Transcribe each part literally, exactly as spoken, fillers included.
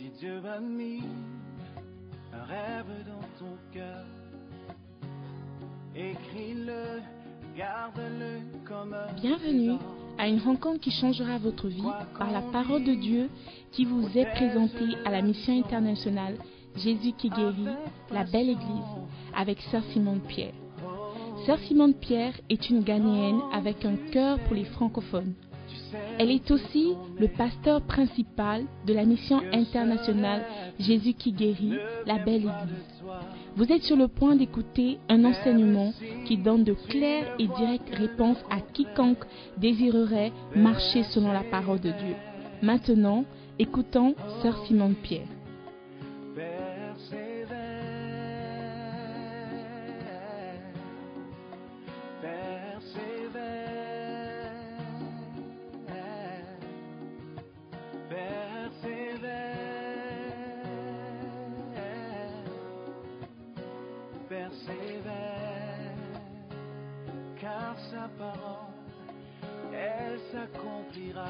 Si Dieu a mis un rêve dans ton cœur, écris-le, garde-le comme un Bienvenue à une rencontre qui changera votre vie par la parole de Dieu qui vous est présentée à la mission internationale Jésus qui guérit, la belle église, avec Sœur Simone Pierre. Sœur Simone Pierre est une Ghanéenne avec un cœur pour les francophones. Elle est aussi le pasteur principal de la mission internationale Jésus qui guérit, la belle église. Vous êtes sur le point d'écouter un enseignement qui donne de claires et directes réponses à quiconque désirerait marcher selon la parole de Dieu. Maintenant, écoutons Sœur Simone Pierre. Car sa parole, elle s'accomplira.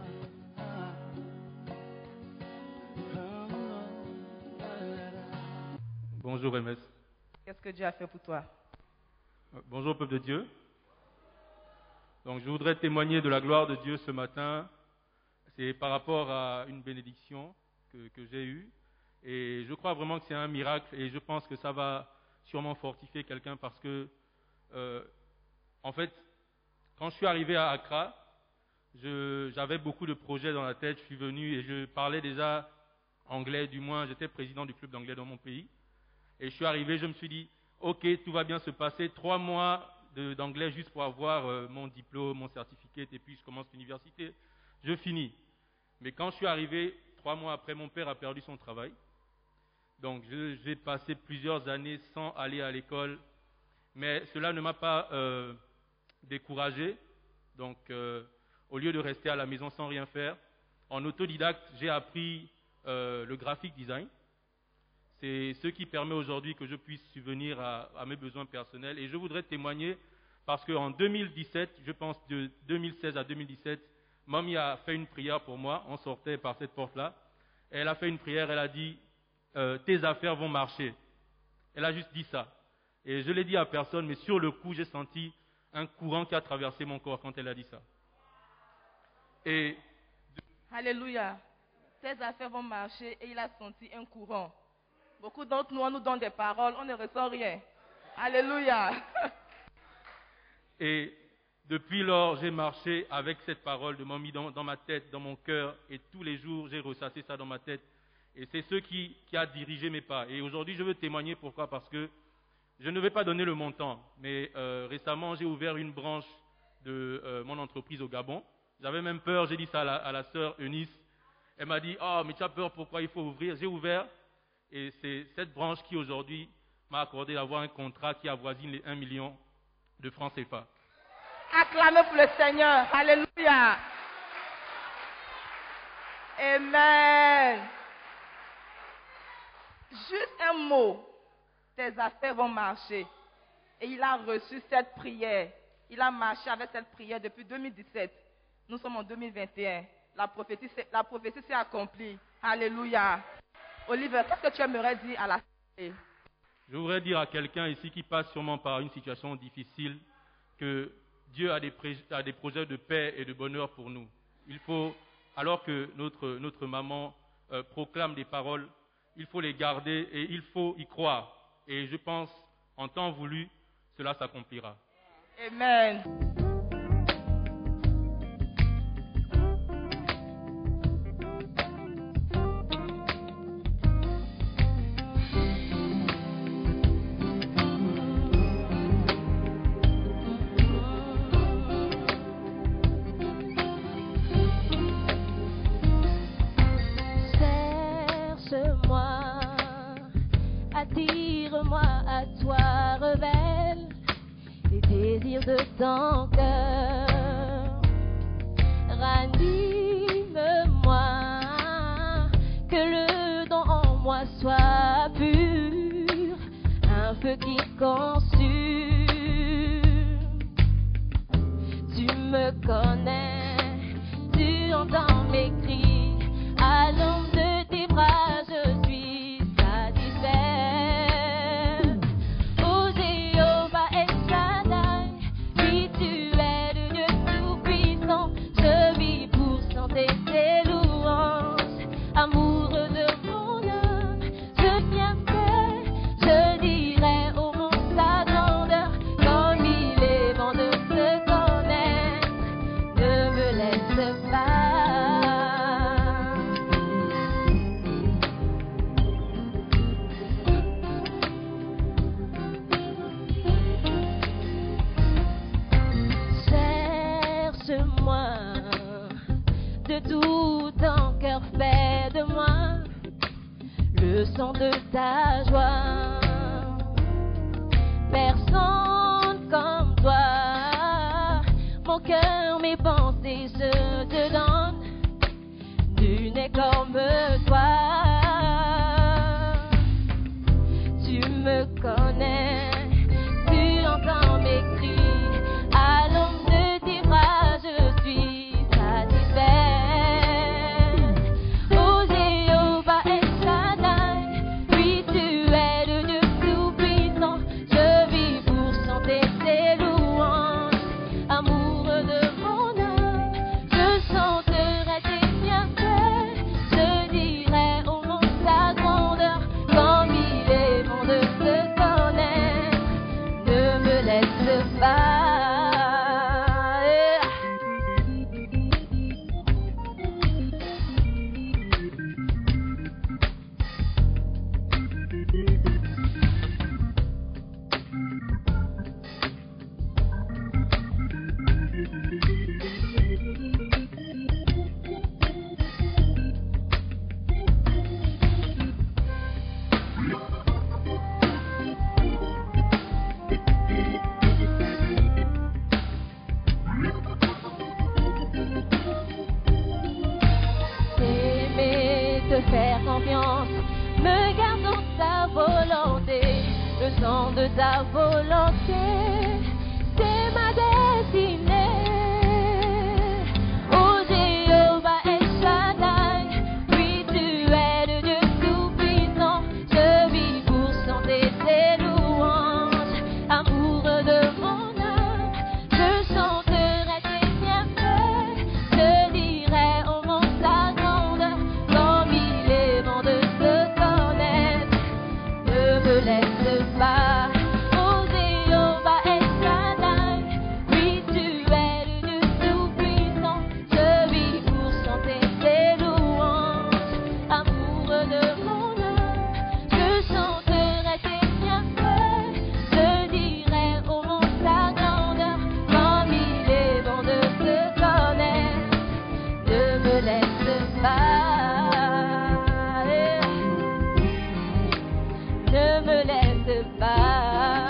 Bonjour M S. Qu'est-ce que Dieu a fait pour toi? Bonjour peuple de Dieu. Donc je voudrais témoigner de la gloire de Dieu ce matin. C'est par rapport à une bénédiction que, que j'ai eue. Et je crois vraiment que c'est un miracle et je pense que ça va sûrement fortifier quelqu'un parce que euh, en fait, quand je suis arrivé à Accra, je, j'avais beaucoup de projets dans la tête. Je suis venu et je parlais déjà anglais, du moins j'étais président du club d'anglais dans mon pays. Et je suis arrivé, je me suis dit, ok, tout va bien se passer. Trois mois de, d'anglais juste pour avoir euh, mon diplôme, mon certificat, et puis je commence l'université. Je finis. Mais quand je suis arrivé, trois mois après, mon père a perdu son travail. Donc je, j'ai passé plusieurs années sans aller à l'école. Mais cela ne m'a pas euh, découragé. Donc, euh, au lieu de rester à la maison sans rien faire, en autodidacte, j'ai appris euh, le graphic design. C'est ce qui permet aujourd'hui que je puisse subvenir à, à mes besoins personnels. Et je voudrais témoigner parce qu'en deux mille dix-sept, je pense de deux mille seize à deux mille dix-sept, Mamie a fait une prière pour moi. On sortait par cette porte-là. Elle a fait une prière, elle a dit euh, « Tes affaires vont marcher ». Elle a juste dit ça. Et je l'ai dit à personne, mais sur le coup, j'ai senti un courant qui a traversé mon corps quand elle a dit ça. Et Alléluia. Tes affaires vont marcher et il a senti un courant. Beaucoup d'entre nous, on nous donne des paroles, on ne ressent rien. Alléluia. Et depuis lors, j'ai marché avec cette parole de Mamie dans, dans ma tête, dans mon cœur, et tous les jours, j'ai ressassé ça dans ma tête. Et c'est ce qui, qui a dirigé mes pas. Et aujourd'hui, je veux témoigner. Pourquoi? Parce que je ne vais pas donner le montant, mais euh, récemment, j'ai ouvert une branche de euh, mon entreprise au Gabon. J'avais même peur, j'ai dit ça à la, à la sœur Eunice. Elle m'a dit, « Oh, mais tu as peur, pourquoi il faut ouvrir ?» J'ai ouvert, et c'est cette branche qui aujourd'hui m'a accordé d'avoir un contrat qui avoisine les un million de francs C F A. Acclamez pour le Seigneur. Alléluia. Amen. Juste un mot. Tes affaires vont marcher. Et il a reçu cette prière. Il a marché avec cette prière depuis deux mille dix-sept. Nous sommes en deux mille vingt et un. La prophétie, la prophétie s'est accomplie. Alléluia. Oliver, qu'est-ce que tu aimerais dire à la santé? Je voudrais dire à quelqu'un ici qui passe sûrement par une situation difficile que Dieu a des, pré- a des projets de paix et de bonheur pour nous. Il faut, alors que notre, notre maman euh, proclame des paroles, il faut les garder et il faut y croire. Et je pense, en temps voulu, cela s'accomplira. Amen. Cherche-moi, attire-moi à toi, révèle les désirs de ton cœur. Ranime-moi, que le don en moi soit pur, un feu qui consume. Tu me connais, tu entends mes cris, à l'ombre de tes bras. amoureux de mon âme, je viens faire, je dirai au monde sa grandeur, comme il est bon de te connaître, ne me laisse pas. Cherche-moi, de tout ton cœur fais de moi le son de ta joie. Personne comme toi, mon cœur, mes pensées, je te donne, nul n'est comme toi. Tu me connais, tu entends mes cris, à l'ombre de tes bras je suis satisfaite. Oh Jéhovah El Shaddai, oui tu es le Dieu tout-puissant, je vis pour chanter tes louanges, amoureux de mon âme, je chanterai tes bienfaits, je dirai au monde ta grandeur, comme il est bon de te connaître, ne me laisse pas. Aimer, te faire confiance, me garde dans ta volonté, le son de ta volonté, c'est ma destinée. Oh Jéhovah El Shaddai, oui tu es le Dieu tout-puissant, je vis pour chanter tes louanges, amoureux de mon âme, je chanterai tes bienfaits, je dirai au monde ta grandeur, comme il est bon de te connaître, ne me laisse pas. Oh Jéhovah El Shaddai, oui tu es le Dieu tout-puissant, je vis pour chanter tes louanges, amoureux de mon âme, je chanterai tes bienfaits, je dirai au monde ta grandeur, comme il est bon de te connaître, ne me laisse pas. Ne me laisse pas.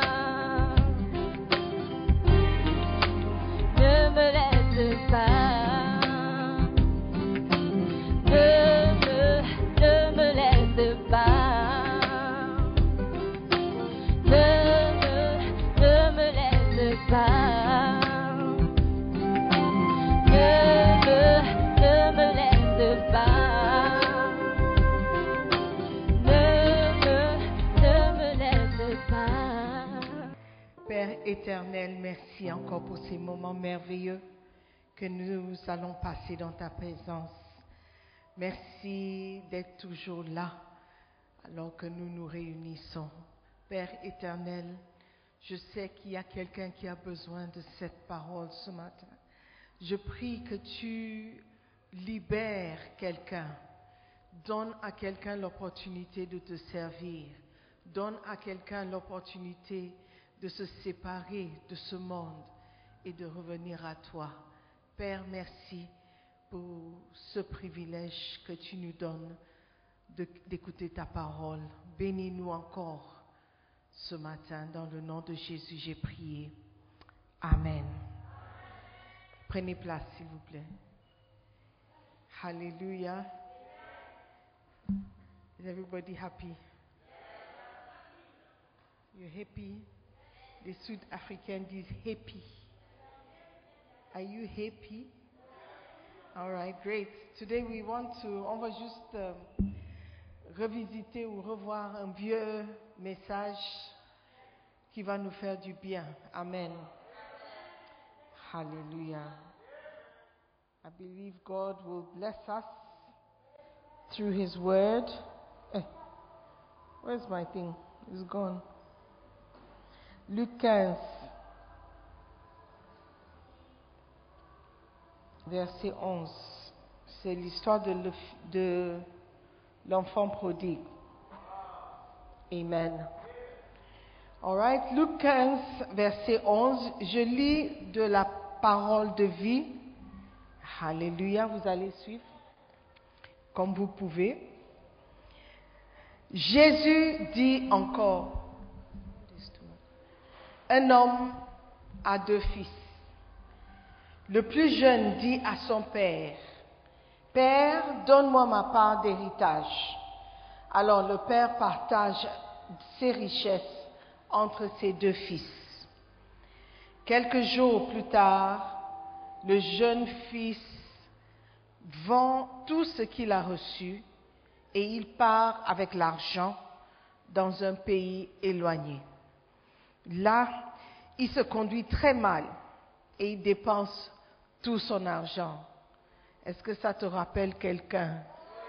Ne me laisse pas. Ne me, ne me laisse pas. Ne me, ne me laisse pas. Ne me, ne me laisse pas. Ne me, ne me laisse pas. Père éternel, merci encore pour ces moments merveilleux que nous allons passer dans ta présence. Merci d'être toujours là alors que nous nous réunissons. Père éternel, je sais qu'il y a quelqu'un qui a besoin de cette parole ce matin. Je prie que tu libères quelqu'un. Donne à quelqu'un l'opportunité de te servir. Donne à quelqu'un l'opportunité de se séparer de ce monde et de revenir à toi. Père, merci pour ce privilège que tu nous donnes de- d'écouter ta parole. Bénis-nous encore ce matin. Dans le nom de Jésus, j'ai prié. Amen. Prenez place, s'il vous plaît. Hallelujah. Is everybody happy? You're happy? Les Sud-Africains disent happy. Are you happy? All right, great. Today we want to, on va juste euh, revisiter ou revoir un vieux message qui va nous faire du bien. Amen. Hallelujah. I believe God will bless us through His Word. Eh, where's my thing? It's gone. Luc quinze, verset onze. C'est l'histoire de, le- de l'enfant prodigue. Amen. All right, Luc quinze, verset onze. Je lis de la parole de vie. Alléluia, vous allez suivre comme vous pouvez. Jésus dit encore, un homme a deux fils. Le plus jeune dit à son père, « Père, donne-moi ma part d'héritage. » Alors le père partage ses richesses entre ses deux fils. Quelques jours plus tard, le jeune fils vend tout ce qu'il a reçu et il part avec l'argent dans un pays éloigné. Là, il se conduit très mal et il dépense tout son argent. Est-ce que ça te rappelle quelqu'un?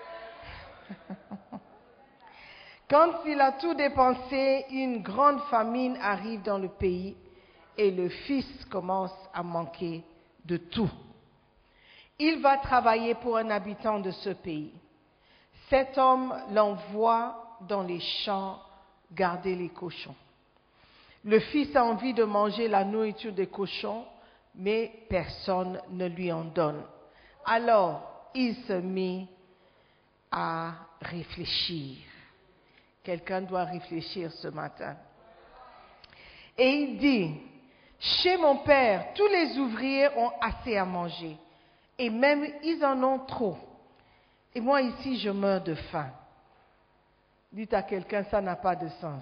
Quand il a tout dépensé, une grande famine arrive dans le pays et le fils commence à manquer de tout. Il va travailler pour un habitant de ce pays. Cet homme l'envoie dans les champs garder les cochons. Le fils a envie de manger la nourriture des cochons, mais personne ne lui en donne. Alors, il se mit à réfléchir. Quelqu'un doit réfléchir ce matin. Et il dit, « Chez mon père, tous les ouvriers ont assez à manger, et même ils en ont trop. Et moi ici, je meurs de faim. » Dites à quelqu'un, ça n'a pas de sens.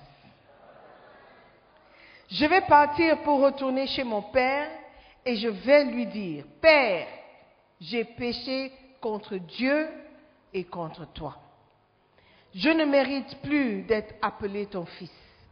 Je vais partir pour retourner chez mon père et je vais lui dire, « Père, j'ai péché contre Dieu et contre toi. Je ne mérite plus d'être appelé ton fils.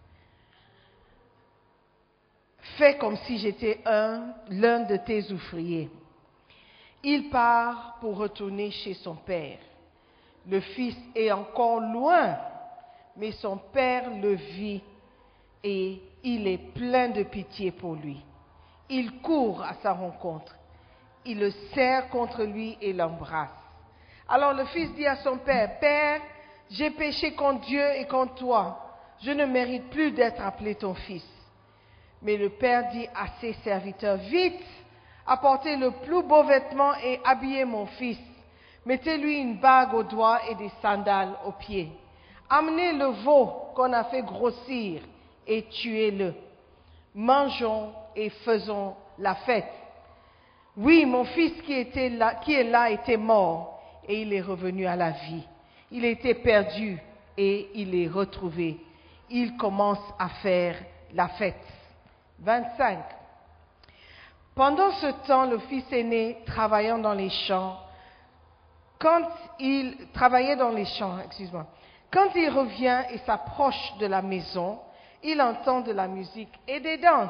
Fais comme si j'étais un, l'un de tes ouvriers. » Il part pour retourner chez son père. Le fils est encore loin, mais son père le vit et il est plein de pitié pour lui. Il court à sa rencontre. Il le serre contre lui et l'embrasse. Alors le fils dit à son père, « Père, j'ai péché contre Dieu et contre toi. Je ne mérite plus d'être appelé ton fils. » Mais le père dit à ses serviteurs, « Vite, apportez le plus beau vêtement et habillez mon fils. Mettez-lui une bague au doigt et des sandales aux pieds. Amenez le veau qu'on a fait grossir et tuez-le. Mangeons et faisons la fête. Oui, mon fils qui, était là, qui est là était mort et il est revenu à la vie. Il était perdu et il est retrouvé. Il commence à faire la fête. » vingt-cinq. Pendant ce temps, le fils aîné, travaillant dans les champs, quand il travaillait dans les champs, excuse-moi, quand il revient et s'approche de la maison, il entend de la musique et des danses.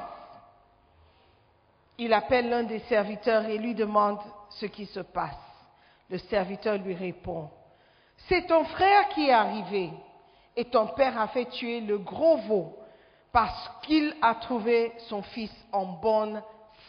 Il appelle l'un des serviteurs et lui demande ce qui se passe. Le serviteur lui répond, « C'est ton frère qui est arrivé et ton père a fait tuer le gros veau parce qu'il a trouvé son fils en bonne santé. »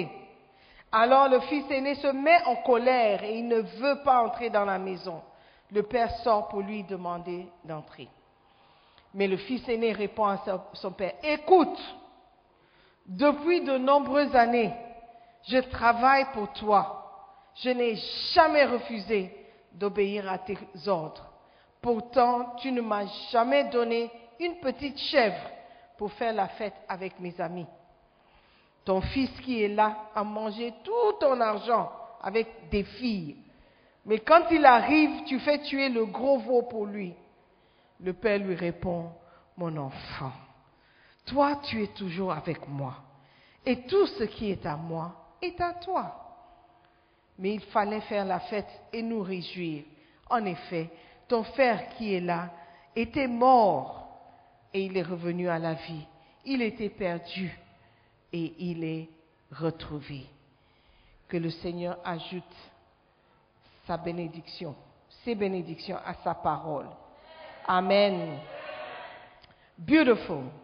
Alors le fils aîné se met en colère et il ne veut pas entrer dans la maison. Le père sort pour lui demander d'entrer. Mais le fils aîné répond à son père, « Écoute, depuis de nombreuses années, je travaille pour toi. Je n'ai jamais refusé d'obéir à tes ordres. Pourtant, tu ne m'as jamais donné une petite chèvre pour faire la fête avec mes amis. Ton fils qui est là a mangé tout ton argent avec des filles. Mais quand il arrive, tu fais tuer le gros veau pour lui. » Le père lui répond, « Mon enfant, toi tu es toujours avec moi, et tout ce qui est à moi est à toi. » Mais il fallait faire la fête et nous réjouir. En effet, ton frère qui est là était mort et il est revenu à la vie. Il était perdu et il est retrouvé. Que le Seigneur ajoute sa bénédiction ses bénédictions, à sa parole. Amen. Beautiful.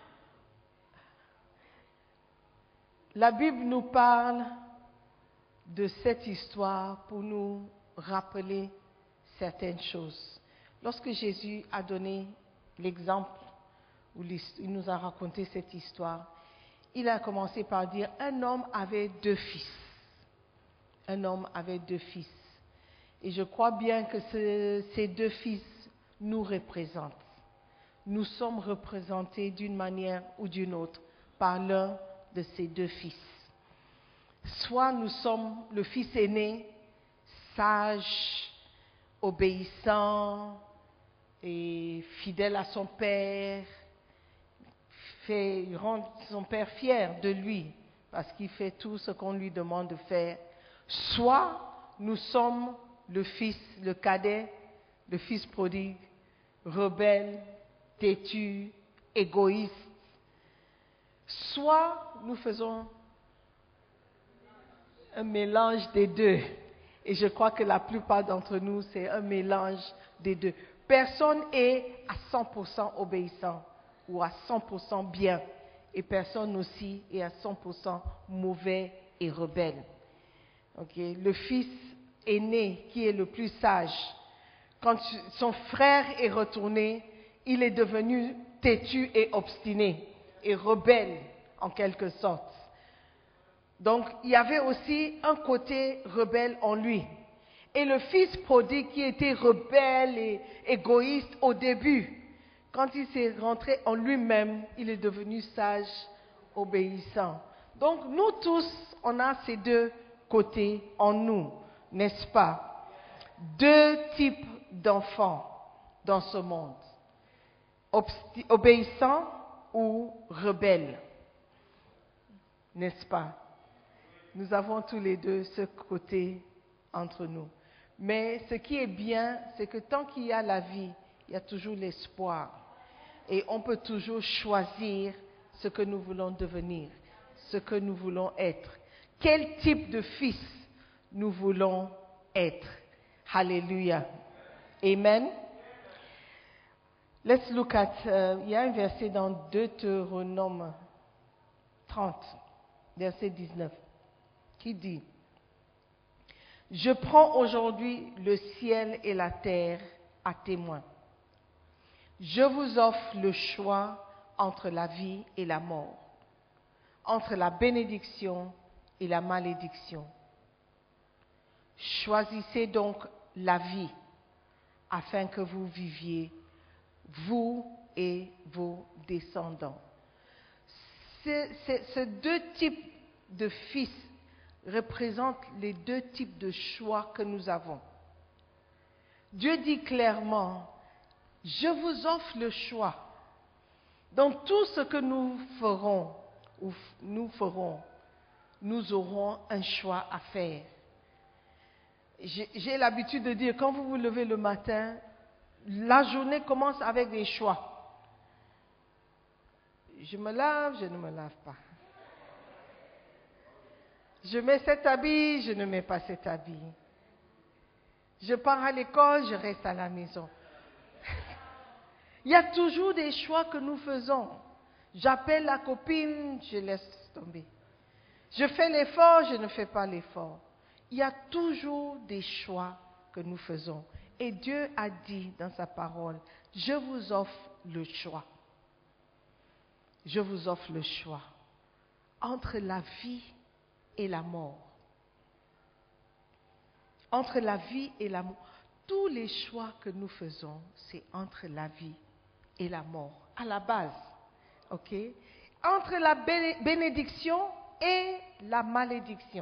La Bible nous parle de cette histoire pour nous rappeler certaines choses. Lorsque Jésus a donné l'exemple, où il nous a raconté cette histoire, il a commencé par dire, un homme avait deux fils. Un homme avait deux fils. Et je crois bien que ce, ces deux fils nous représentent. Nous sommes représentés d'une manière ou d'une autre par l'un de ces deux fils. Soit nous sommes le fils aîné, sage, obéissant et fidèle à son père, fait rendre son père fier de lui parce qu'il fait tout ce qu'on lui demande de faire. Soit nous sommes le fils, le cadet, le fils prodigue, rebelle, têtu, égoïste. Soit nous faisons un mélange des deux. Et je crois que la plupart d'entre nous, c'est un mélange des deux. Personne est à cent pour cent obéissant ou à cent pour cent bien. Et personne aussi est à cent pour cent mauvais et rebelle. Okay? Le fils aîné, qui est le plus sage, quand son frère est retourné, il est devenu têtu et obstiné et rebelle en quelque sorte. Donc, il y avait aussi un côté rebelle en lui. Et le fils prodigue qui était rebelle et égoïste au début, quand il s'est rentré en lui-même, il est devenu sage, obéissant. Donc, nous tous, on a ces deux côtés en nous, n'est-ce pas? Deux types d'enfants dans ce monde. Obsti- obéissants ou rebelles, n'est-ce pas? Nous avons tous les deux ce côté entre nous. Mais ce qui est bien, c'est que tant qu'il y a la vie, il y a toujours l'espoir. Et on peut toujours choisir ce que nous voulons devenir, ce que nous voulons être. Quel type de fils nous voulons être. Hallelujah. Amen. Let's look at, uh, il y a un verset dans Deutéronome trente, verset dix-neuf, qui dit, « Je prends aujourd'hui le ciel et la terre à témoin. Je vous offre le choix entre la vie et la mort, entre la bénédiction et la malédiction. Choisissez donc la vie afin que vous viviez, vous et vos descendants. » Ces, ces, ces deux types de fils représentent les deux types de choix que nous avons. Dieu dit clairement, je vous offre le choix. Donc tout ce que nous ferons, ou nous ferons, nous aurons un choix à faire. J'ai, j'ai l'habitude de dire, quand vous vous levez le matin, la journée commence avec des choix. Je me lave, je ne me lave pas. Je mets cet habit, je ne mets pas cet habit. Je pars à l'école, je reste à la maison. Il y a toujours des choix que nous faisons. J'appelle la copine, je laisse tomber. Je fais l'effort, je ne fais pas l'effort. Il y a toujours des choix que nous faisons. Et Dieu a dit dans sa parole, je vous offre le choix. Je vous offre le choix entre la vie et la mort. Entre la vie et la mort. Tous les choix que nous faisons, c'est entre la vie et la mort, à la base. Ok? Entre la bénédiction et la malédiction.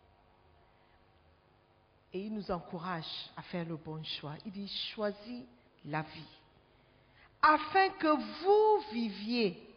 Et il nous encourage à faire le bon choix. Il dit, choisis la vie, afin que vous viviez,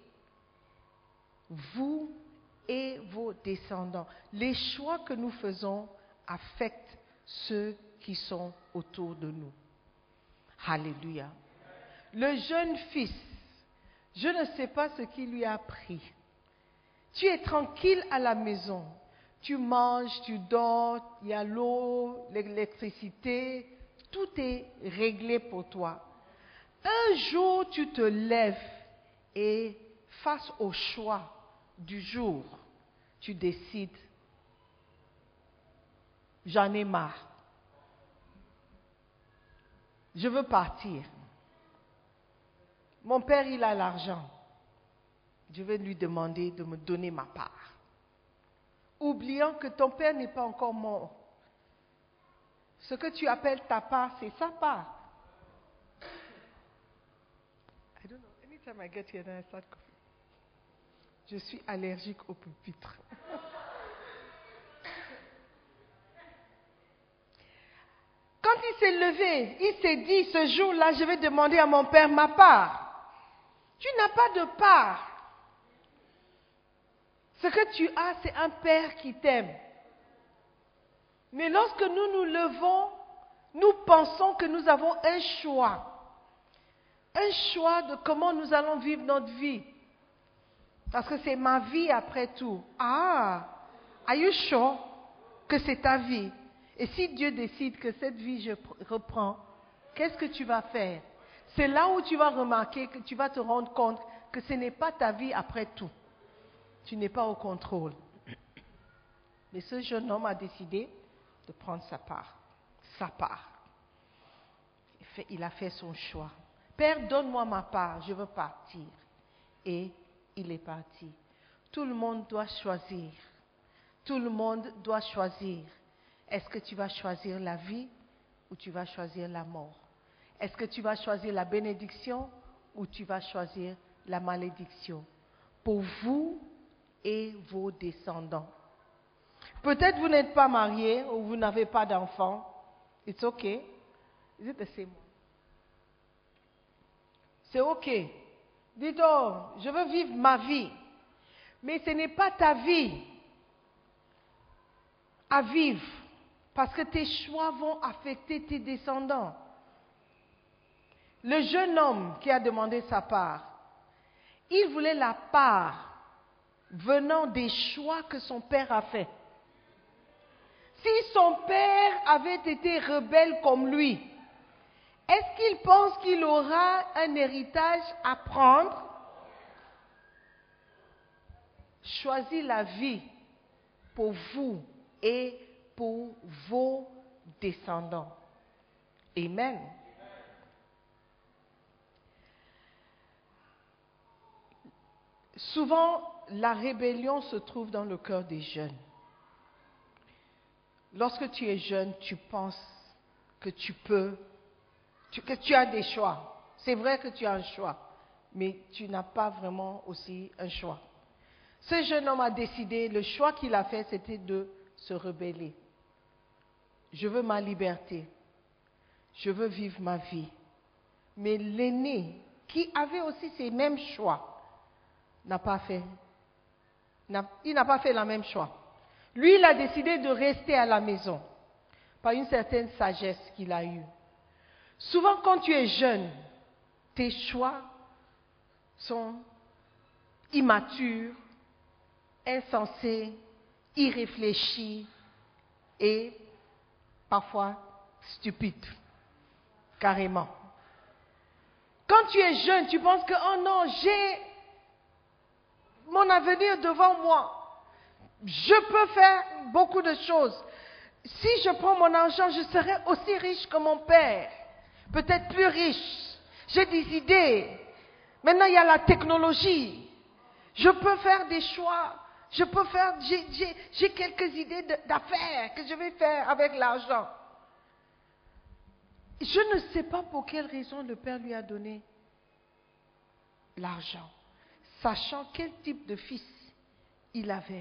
vous et vos descendants. Les choix que nous faisons affectent ceux qui sont autour de nous. Alléluia. Le jeune fils, je ne sais pas ce qui lui a pris. Tu es tranquille à la maison. Tu manges, tu dors, il y a l'eau, l'électricité, tout est réglé pour toi. Un jour, tu te lèves et face au choix du jour, tu décides, j'en ai marre. Je veux partir. Mon père, il a l'argent. Je vais lui demander de me donner ma part. Oubliant que ton père n'est pas encore mort. Ce que tu appelles ta part, c'est sa part. I don't know. Anytime I get here, then I start coughing. Je suis allergique au pupitre. Quand il s'est levé, il s'est dit, ce jour-là, je vais demander à mon père ma part. Tu n'as pas de part. Ce que tu as, c'est un père qui t'aime. Mais lorsque nous nous levons, nous pensons que nous avons un choix. Un choix de comment nous allons vivre notre vie. Parce que c'est ma vie après tout. Ah, are you sure que c'est ta vie? Et si Dieu décide que cette vie, je reprends, qu'est-ce que tu vas faire? C'est là où tu vas remarquer, que tu vas te rendre compte que ce n'est pas ta vie après tout. Tu n'es pas au contrôle. Mais ce jeune homme a décidé de prendre sa part. Sa part. Il, fait, il a fait son choix. Père, donne-moi ma part, je veux partir. Et il est parti. Tout le monde doit choisir. Tout le monde doit choisir. Est-ce que tu vas choisir la vie ou tu vas choisir la mort? Est-ce que tu vas choisir la bénédiction ou tu vas choisir la malédiction? Pour vous et vos descendants. Peut-être vous n'êtes pas marié ou vous n'avez pas d'enfant. It's okay. Is it the same? C'est ok. Dites, oh, je veux vivre ma vie. Mais ce n'est pas ta vie à vivre. Parce que tes choix vont affecter tes descendants. Le jeune homme qui a demandé sa part, il voulait la part venant des choix que son père a fait. Si son père avait été rebelle comme lui, est-ce qu'il pense qu'il aura un héritage à prendre? Choisis la vie pour vous et pour vos descendants. Amen. Souvent, la rébellion se trouve dans le cœur des jeunes. Lorsque tu es jeune, tu penses que tu peux, tu, que tu as des choix. C'est vrai que tu as un choix, mais tu n'as pas vraiment aussi un choix. Ce jeune homme a décidé, le choix qu'il a fait, c'était de se rebeller. Je veux ma liberté. Je veux vivre ma vie. Mais l'aîné, qui avait aussi ses mêmes choix, n'a pas fait. N'a, il n'a pas fait le même choix. Lui, il a décidé de rester à la maison par une certaine sagesse qu'il a eue. Souvent, quand tu es jeune, tes choix sont immatures, insensés, irréfléchis et parfois stupides, carrément. Quand tu es jeune, tu penses que, oh non, j'ai mon avenir devant moi. Je peux faire beaucoup de choses. Si je prends mon argent, je serai aussi riche que mon père. Peut-être plus riche. J'ai des idées. Maintenant, il y a la technologie. Je peux faire des choix. Je peux faire, j'ai, j'ai, j'ai quelques idées de, d'affaires que je vais faire avec l'argent. Je ne sais pas pour quelle raison le père lui a donné l'argent, sachant quel type de fils il avait.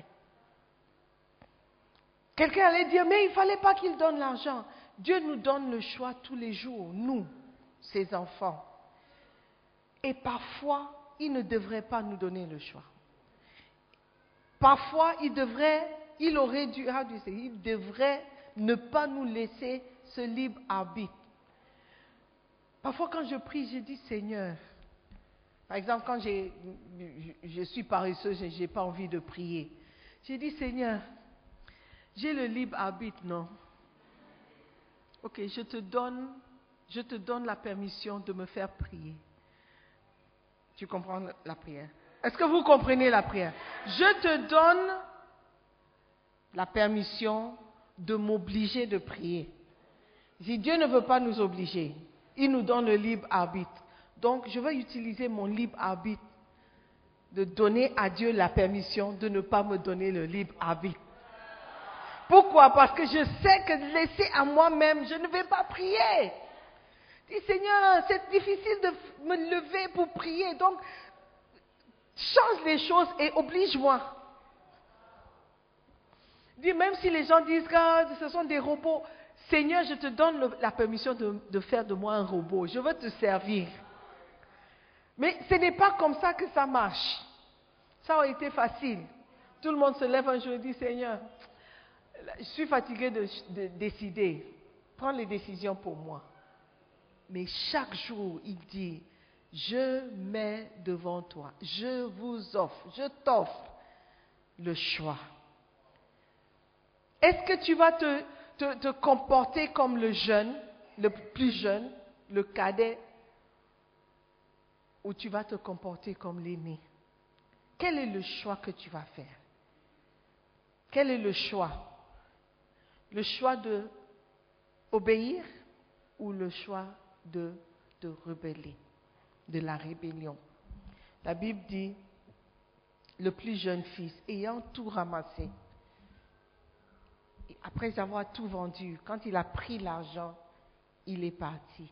Quelqu'un allait dire, mais il ne fallait pas qu'il donne l'argent. Dieu nous donne le choix tous les jours, nous, ses enfants. Et parfois, il ne devrait pas nous donner le choix. Parfois, il devrait, il aurait dû, il devrait ne pas nous laisser ce libre arbitre. Parfois, quand je prie, je dis, Seigneur, par exemple, quand j'ai, je, je suis paresseuse et je n'ai pas envie de prier, j'ai dit, Seigneur, j'ai le libre arbitre, non? Ok, je te donne, je te donne la permission de me faire prier. Tu comprends la prière? Est-ce que vous comprenez la prière? Je te donne la permission de m'obliger de prier. Si Dieu ne veut pas nous obliger, il nous donne le libre arbitre. Donc, je vais utiliser mon libre arbitre de donner à Dieu la permission de ne pas me donner le libre arbitre. Pourquoi? Parce que je sais que laissé à moi-même, je ne vais pas prier. Dis, Seigneur, c'est difficile de me lever pour prier, donc change les choses et oblige-moi. Dis, même si les gens disent que ah, ce sont des robots, Seigneur, je te donne le, la permission de, de faire de moi un robot. Je veux te servir. Mais ce n'est pas comme ça que ça marche. Ça aurait été facile. Tout le monde se lève un jour et dit, Seigneur, je suis fatigué de, de décider. Prends les décisions pour moi. Mais chaque jour, il dit, je mets devant toi, je vous offre, je t'offre le choix. Est-ce que tu vas te, te, te comporter comme le jeune, le plus jeune, le cadet, ou tu vas te comporter comme l'aîné? Quel est le choix que tu vas faire? Quel est le choix? Le choix de obéir ou le choix de te rebeller, de la rébellion? La Bible dit, le plus jeune fils, ayant tout ramassé, après avoir tout vendu, quand il a pris l'argent, il est parti.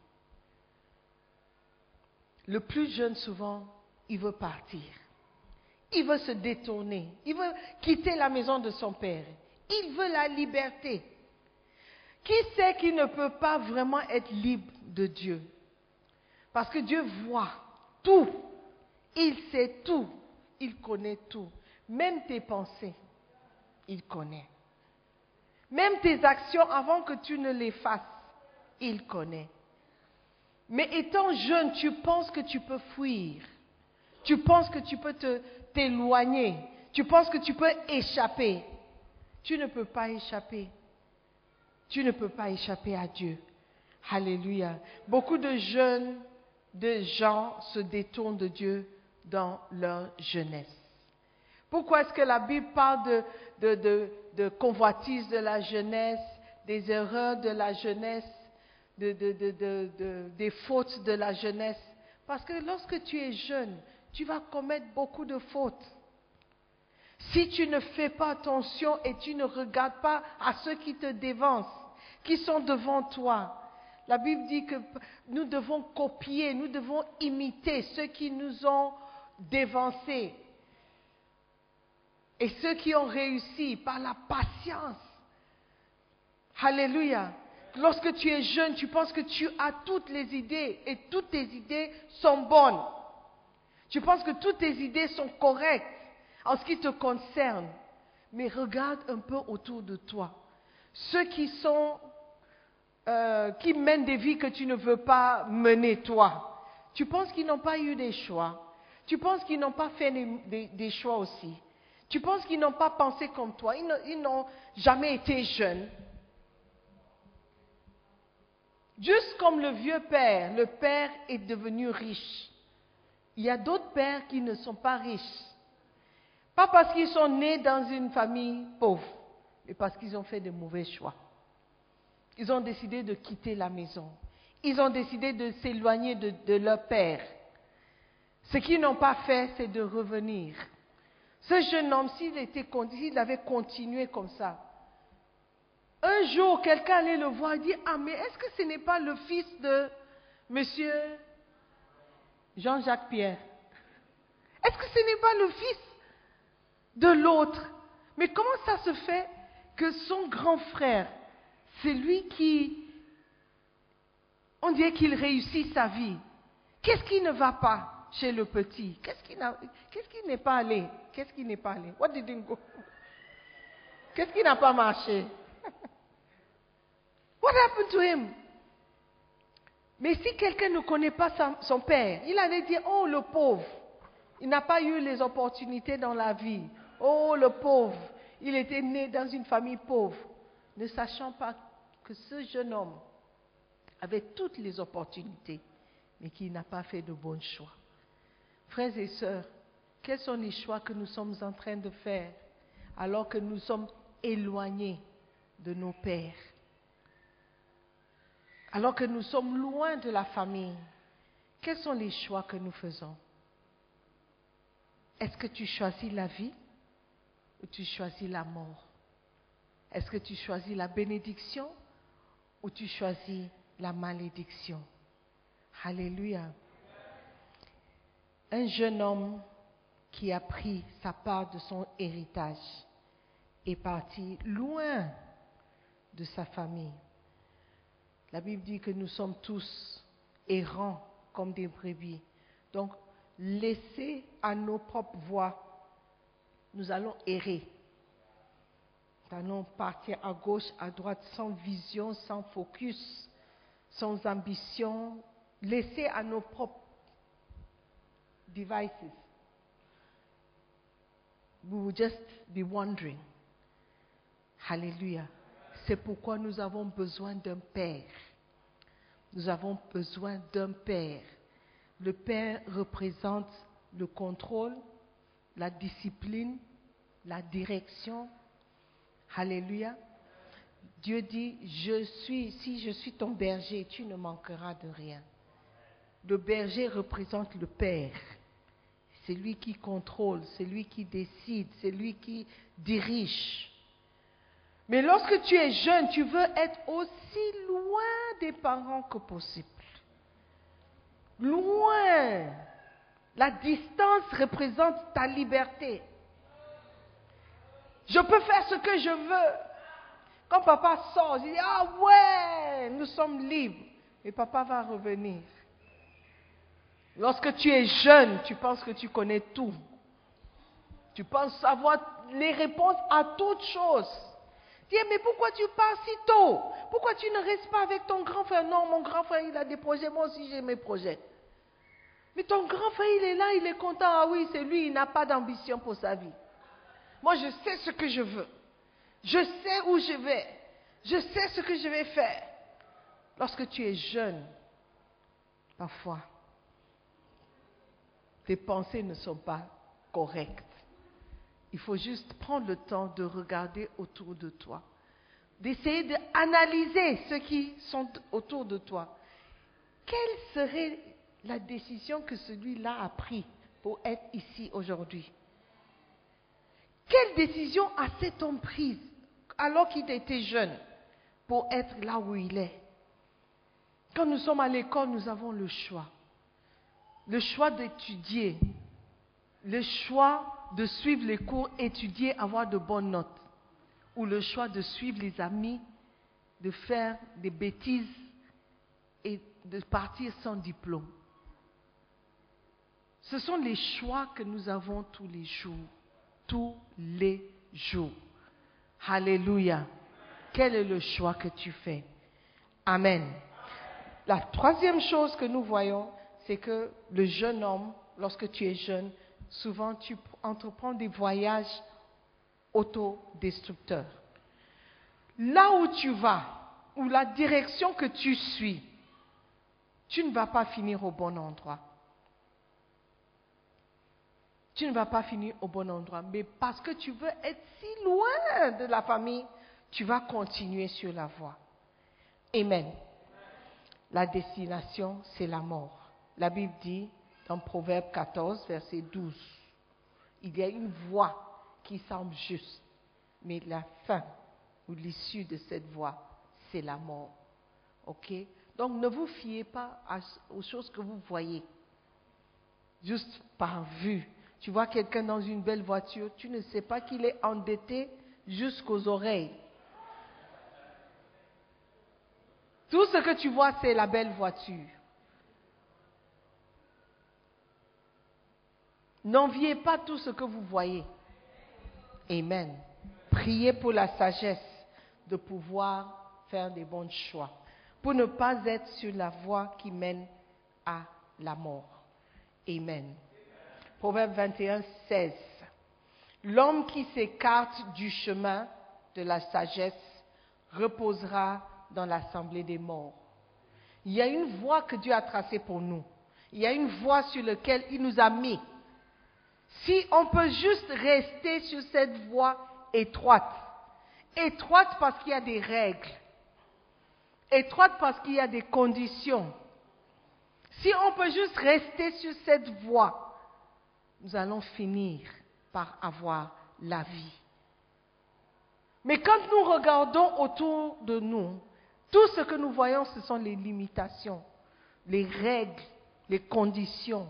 Le plus jeune, souvent, il veut partir. Il veut se détourner. Il veut quitter la maison de son père. Il veut la liberté. Qui sait qu'il ne peut pas vraiment être libre de Dieu? Parce que Dieu voit tout. Il sait tout. Il connaît tout. Même tes pensées, il connaît. Même tes actions, avant que tu ne les fasses, il connaît. Mais étant jeune, tu penses que tu peux fuir. Tu penses que tu peux te, t'éloigner. Tu penses que tu peux échapper. Tu ne peux pas échapper. Tu ne peux pas échapper à Dieu. Alléluia. Beaucoup de jeunes, de gens se détournent de Dieu dans leur jeunesse. Pourquoi est-ce que la Bible parle de, de, de, de convoitise de la jeunesse, des erreurs de la jeunesse, de, de, de, de, de, des fautes de la jeunesse? Parce que lorsque tu es jeune, tu vas commettre beaucoup de fautes. Si tu ne fais pas attention et tu ne regardes pas à ceux qui te dévancent, qui sont devant toi, la Bible dit que nous devons copier, nous devons imiter ceux qui nous ont dévancés. Et ceux qui ont réussi par la patience. Alléluia. Lorsque tu es jeune, tu penses que tu as toutes les idées et toutes tes idées sont bonnes. Tu penses que toutes tes idées sont correctes en ce qui te concerne. Mais regarde un peu autour de toi. Ceux qui sont, euh, qui mènent des vies que tu ne veux pas mener toi. Tu penses qu'ils n'ont pas eu des choix. Tu penses qu'ils n'ont pas fait des, des, des choix aussi. Tu penses qu'ils n'ont pas pensé comme toi. Ils, ils n'ont jamais été jeunes. Juste comme le vieux père, le père est devenu riche. Il y a d'autres pères qui ne sont pas riches. Pas parce qu'ils sont nés dans une famille pauvre, mais parce qu'ils ont fait de mauvais choix. Ils ont décidé de quitter la maison. Ils ont décidé de s'éloigner de, de leur père. Ce qu'ils n'ont pas fait, c'est de revenir. Ce jeune homme, s'il, était, s'il avait continué comme ça, un jour, quelqu'un allait le voir et dire, ah, mais est-ce que ce n'est pas le fils de monsieur Jean-Jacques Pierre? Est-ce que ce n'est pas le fils de l'autre? Mais comment ça se fait que son grand frère, c'est lui qui, on dirait qu'il réussit sa vie? Qu'est-ce qui ne va pas chez le petit? Qu'est-ce qui, n'a, qu'est-ce qui n'est pas allé? Qu'est-ce qui n'est pas allé? What didn't go? Qu'est-ce qui n'a pas marché? What happened to him? Mais si quelqu'un ne connaît pas sa, son père, il allait dire, oh le pauvre, il n'a pas eu les opportunités dans la vie. Oh le pauvre, il était né dans une famille pauvre. Ne sachant pas que ce jeune homme avec toutes les opportunités, mais qui n'a pas fait de bons choix. Frères et sœurs, quels sont les choix que nous sommes en train de faire alors que nous sommes éloignés de nos pères? Alors que nous sommes loin de la famille, quels sont les choix que nous faisons? Est-ce que tu choisis la vie ou tu choisis la mort? Est-ce que tu choisis la bénédiction ou tu choisis la malédiction? Alléluia. Un jeune homme qui a pris sa part de son héritage est parti loin de sa famille. La Bible dit que nous sommes tous errants comme des brebis. Donc, laissés à nos propres voies, nous allons errer. Nous allons partir à gauche, à droite, sans vision, sans focus, sans ambition, laissés à nos propres devices. We will just be wandering. Hallelujah. C'est pourquoi nous avons besoin d'un père. Nous avons besoin d'un père. Le père représente le contrôle, la discipline, la direction. Alléluia. Dieu dit, je suis, si je suis ton berger, tu ne manqueras de rien. Le berger représente le père. C'est lui qui contrôle, c'est lui qui décide, c'est lui qui dirige. Mais lorsque tu es jeune, tu veux être aussi loin des parents que possible. Loin. La distance représente ta liberté. Je peux faire ce que je veux. Quand papa sort, je dis, ah ouais, nous sommes libres. Et papa va revenir. Lorsque tu es jeune, tu penses que tu connais tout. Tu penses savoir les réponses à toutes choses. Dis, mais pourquoi tu pars si tôt? Pourquoi tu ne restes pas avec ton grand frère? Non, mon grand frère, il a des projets, moi aussi j'ai mes projets. Mais ton grand frère, il est là, il est content. Ah oui, c'est lui, il n'a pas d'ambition pour sa vie. Moi, je sais ce que je veux. Je sais où je vais. Je sais ce que je vais faire. Lorsque tu es jeune, parfois, tes pensées ne sont pas correctes. Il faut juste prendre le temps de regarder autour de toi, d'essayer d'analyser ceux qui sont autour de toi. Quelle serait la décision que celui-là a prise pour être ici aujourd'hui? Quelle décision a cet homme prise alors qu'il était jeune pour être là où il est? Quand nous sommes à l'école, nous avons le choix. Le choix d'étudier, le choix de suivre les cours, étudier, avoir de bonnes notes, ou le choix de suivre les amis, de faire des bêtises et de partir sans diplôme. Ce sont les choix que nous avons tous les jours, tous les jours. Alléluia. Quel est le choix que tu fais? Amen. La troisième chose que nous voyons, c'est que le jeune homme, lorsque tu es jeune, souvent tu entreprends des voyages autodestructeurs. Là où tu vas, ou la direction que tu suis, tu ne vas pas finir au bon endroit. Tu ne vas pas finir au bon endroit, mais parce que tu veux être si loin de la famille, tu vas continuer sur la voie. Amen. La destination, c'est la mort. La Bible dit dans Proverbe quatorze, verset douze, il y a une voie qui semble juste, mais la fin ou l'issue de cette voie, c'est la mort. Ok? Donc ne vous fiez pas à, aux choses que vous voyez, juste par vue. Tu vois quelqu'un dans une belle voiture, tu ne sais pas qu'il est endetté jusqu'aux oreilles. Tout ce que tu vois, c'est la belle voiture. N'enviez pas tout ce que vous voyez. Amen. Priez pour la sagesse de pouvoir faire des bons choix, pour ne pas être sur la voie qui mène à la mort. Amen. Proverbe vingt et un, seize. L'homme qui s'écarte du chemin de la sagesse reposera dans l'assemblée des morts. Il y a une voie que Dieu a tracée pour nous. Il y a une voie sur laquelle il nous a mis. Si on peut juste rester sur cette voie étroite, étroite parce qu'il y a des règles, étroite parce qu'il y a des conditions, si on peut juste rester sur cette voie, nous allons finir par avoir la vie. Mais quand nous regardons autour de nous, tout ce que nous voyons, ce sont les limitations, les règles, les conditions.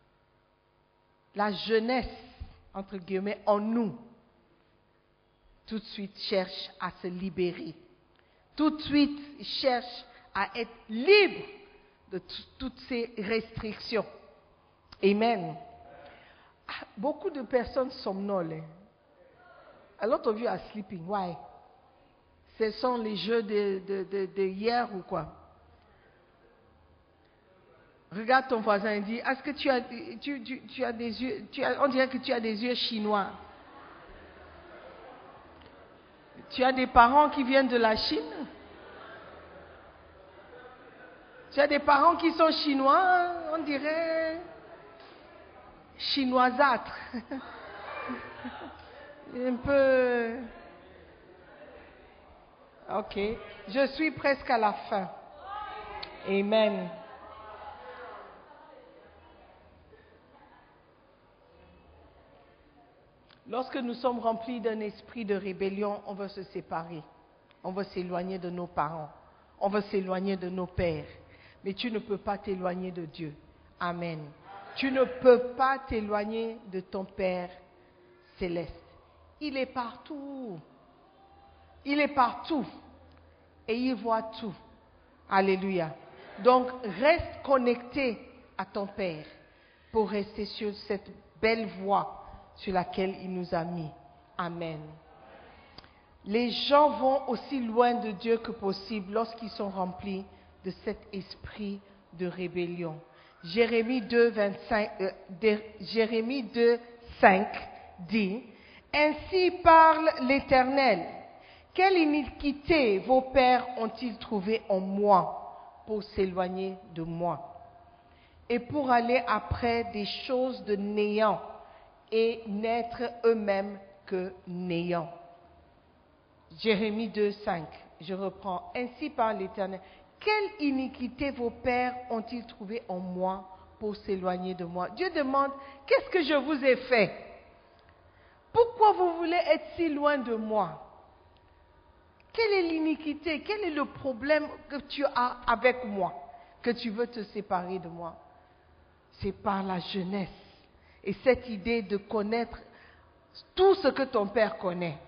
La jeunesse, entre guillemets, en nous, tout de suite cherche à se libérer. Tout de suite cherche à être libre de t- toutes ces restrictions. Amen. Beaucoup de personnes somnolent. A lot of you are sleeping. Why? Ce sont les jeux de, de, de, de hier ou quoi? Regarde ton voisin et dis, est-ce que tu as, tu, tu, tu as des yeux, tu as, on dirait que tu as des yeux chinois. Tu as des parents qui viennent de la Chine? Tu as des parents qui sont chinois, on dirait chinoisâtres. Un peu... Ok, je suis presque à la fin. Amen. Lorsque nous sommes remplis d'un esprit de rébellion, on veut se séparer. On veut s'éloigner de nos parents. On veut s'éloigner de nos pères. Mais tu ne peux pas t'éloigner de Dieu. Amen. Tu ne peux pas t'éloigner de ton Père céleste. Il est partout. Il est partout. Et il voit tout. Alléluia. Donc, reste connecté à ton Père pour rester sur cette belle voie sur laquelle il nous a mis. Amen. Les gens vont aussi loin de Dieu que possible lorsqu'ils sont remplis de cet esprit de rébellion. Jérémie deux, vingt-cinq, euh, de, Jérémie deux, cinq dit, « Ainsi parle l'Éternel, quelle iniquité vos pères ont-ils trouvé en moi pour s'éloigner de moi et pour aller après des choses de néant et n'être eux-mêmes que néant. » Jérémie deux, cinq, je reprends. « Ainsi parle l'Éternel, quelle iniquité vos pères ont-ils trouvé en moi pour s'éloigner de moi ?» Dieu demande, qu'est-ce que je vous ai fait? Pourquoi vous voulez être si loin de moi? Quelle est l'iniquité? Quel est le problème que tu as avec moi, que tu veux te séparer de moi? C'est par la jeunesse. Et cette idée de connaître tout ce que ton père connaît.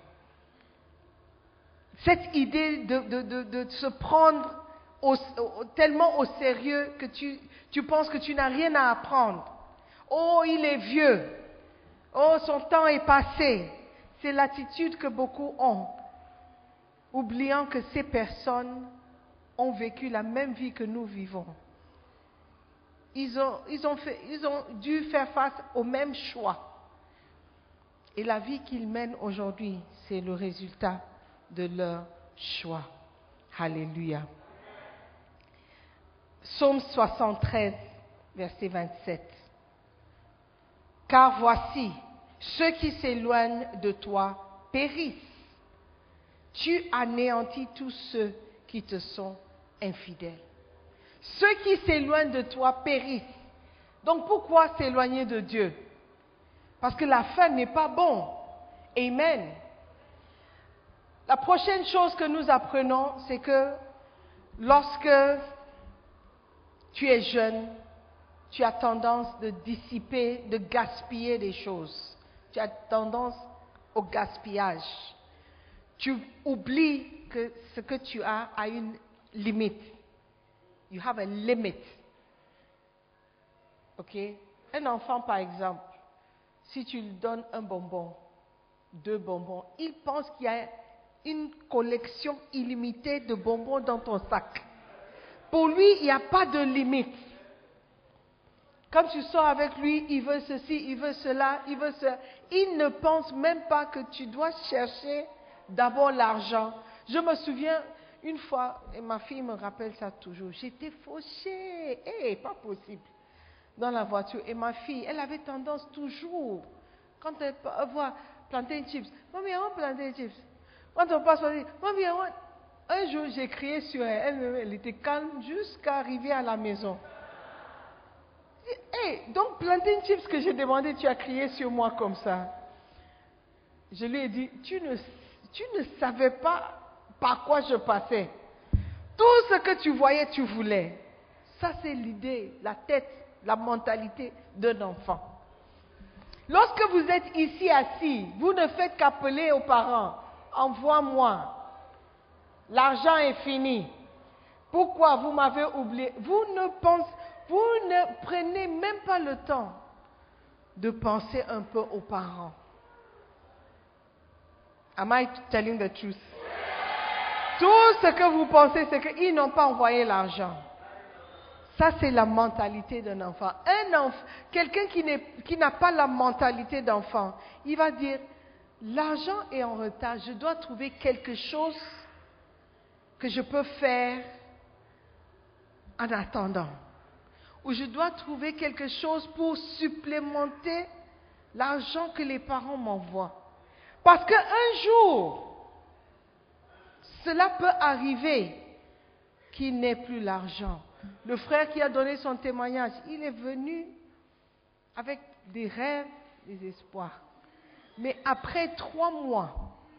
Cette idée de, de, de, de se prendre au, au, tellement au sérieux que tu, tu penses que tu n'as rien à apprendre. Oh, il est vieux. Oh, son temps est passé. C'est l'attitude que beaucoup ont, oubliant que ces personnes ont vécu la même vie que nous vivons. Ils ont, ils ont, fait, ils ont dû faire face au même choix. Et la vie qu'ils mènent aujourd'hui, c'est le résultat de leur choix. Alléluia. Psaume soixante-treize, verset vingt-sept. « Car voici, ceux qui s'éloignent de toi périssent. Tu anéantis tous ceux qui te sont infidèles. » Ceux qui s'éloignent de toi périssent. Donc pourquoi s'éloigner de Dieu? Parce que la fin n'est pas bonne. Amen. La prochaine chose que nous apprenons, c'est que lorsque tu es jeune, tu as tendance de dissiper, de gaspiller des choses. Tu as tendance au gaspillage. Tu oublies que ce que tu as a une limite. You have a limit. Ok? Un enfant, par exemple, si tu lui donnes un bonbon, deux bonbons, il pense qu'il y a une collection illimitée de bonbons dans ton sac. Pour lui, il n'y a pas de limite. Quand tu sors avec lui, il veut ceci, il veut cela, il veut cela. Il ne pense même pas que tu dois chercher d'abord l'argent. Je me souviens, une fois, et ma fille me rappelle ça toujours, j'étais fauchée, hé, pas possible, dans la voiture. Et ma fille, elle avait tendance toujours, quand elle voit plantain chips, Mamie, I want plantain chips. Quand on passe, on dit, Mamie, I want... Un jour, j'ai crié sur elle, elle, elle était calme jusqu'à arriver à la maison. Hé, donc plantain chips que j'ai demandé, tu as crié sur moi comme ça. Je lui ai dit, tu ne, tu ne savais pas par quoi je passais. Tout ce que tu voyais, tu voulais. Ça, c'est l'idée, la tête, la mentalité d'un enfant. Lorsque vous êtes ici assis, vous ne faites qu'appeler aux parents. Envoie-moi. L'argent est fini. Pourquoi vous m'avez oublié? Vous ne pensez, vous ne prenez même pas le temps de penser un peu aux parents. Am I telling the truth? Tout ce que vous pensez, c'est qu'ils n'ont pas envoyé l'argent. Ça, c'est la mentalité d'un enfant. Un enfant, quelqu'un qui, n'est, qui n'a pas la mentalité d'enfant, il va dire, l'argent est en retard, je dois trouver quelque chose que je peux faire en attendant. Ou je dois trouver quelque chose pour supplémenter l'argent que les parents m'envoient. Parce qu'un jour, cela peut arriver qu'il n'ait plus l'argent. Le frère qui a donné son témoignage, il est venu avec des rêves, des espoirs. Mais après trois mois,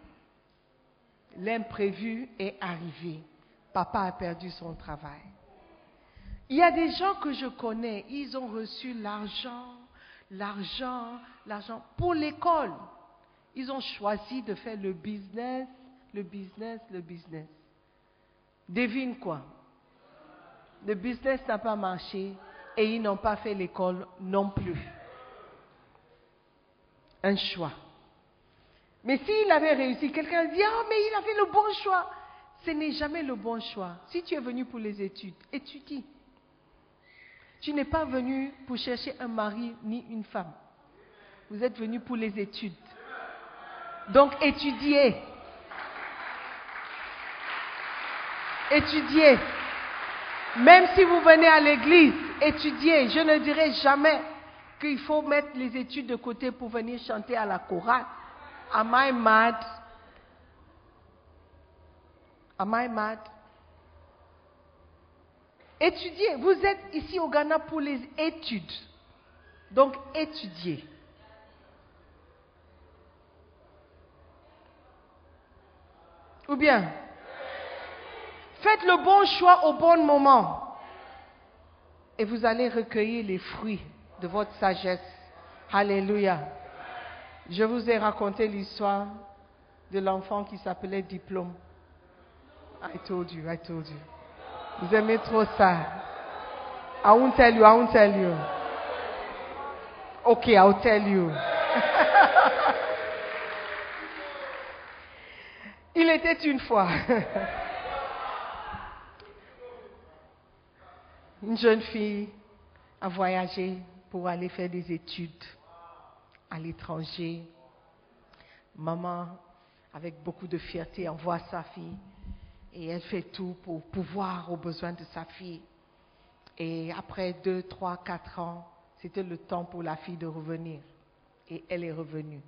l'imprévu est arrivé. Papa a perdu son travail. Il y a des gens que je connais, ils ont reçu l'argent, l'argent, l'argent pour l'école. Ils ont choisi de faire le business, le business, le business. Devine quoi? Le business n'a pas marché et ils n'ont pas fait l'école non plus. Un choix. Mais s'il avait réussi, quelqu'un dit, ah, mais il a fait le bon choix. Ce n'est jamais le bon choix. Si tu es venu pour les études, étudie. Tu n'es pas venu pour chercher un mari ni une femme. Vous êtes venu pour les études. Donc étudiez. Étudiez. Même si vous venez à l'église, étudiez. Je ne dirai jamais qu'il faut mettre les études de côté pour venir chanter à la chorale. Am I mad? Am I mad? Étudiez. Vous êtes ici au Ghana pour les études. Donc étudiez. Ou bien, faites le bon choix au bon moment. Et vous allez recueillir les fruits de votre sagesse. Alléluia. Je vous ai raconté l'histoire de l'enfant qui s'appelait Diplôme. I told you, I told you. Vous aimez trop ça. I won't tell you, I won't tell you. Okay, I'll tell you. Il était une fois une jeune fille a voyagé pour aller faire des études à l'étranger. Maman, avec beaucoup de fierté, envoie sa fille et elle fait tout pour pouvoir aux besoins de sa fille. Et après deux, trois, quatre ans, c'était le temps pour la fille de revenir. Et elle est revenue.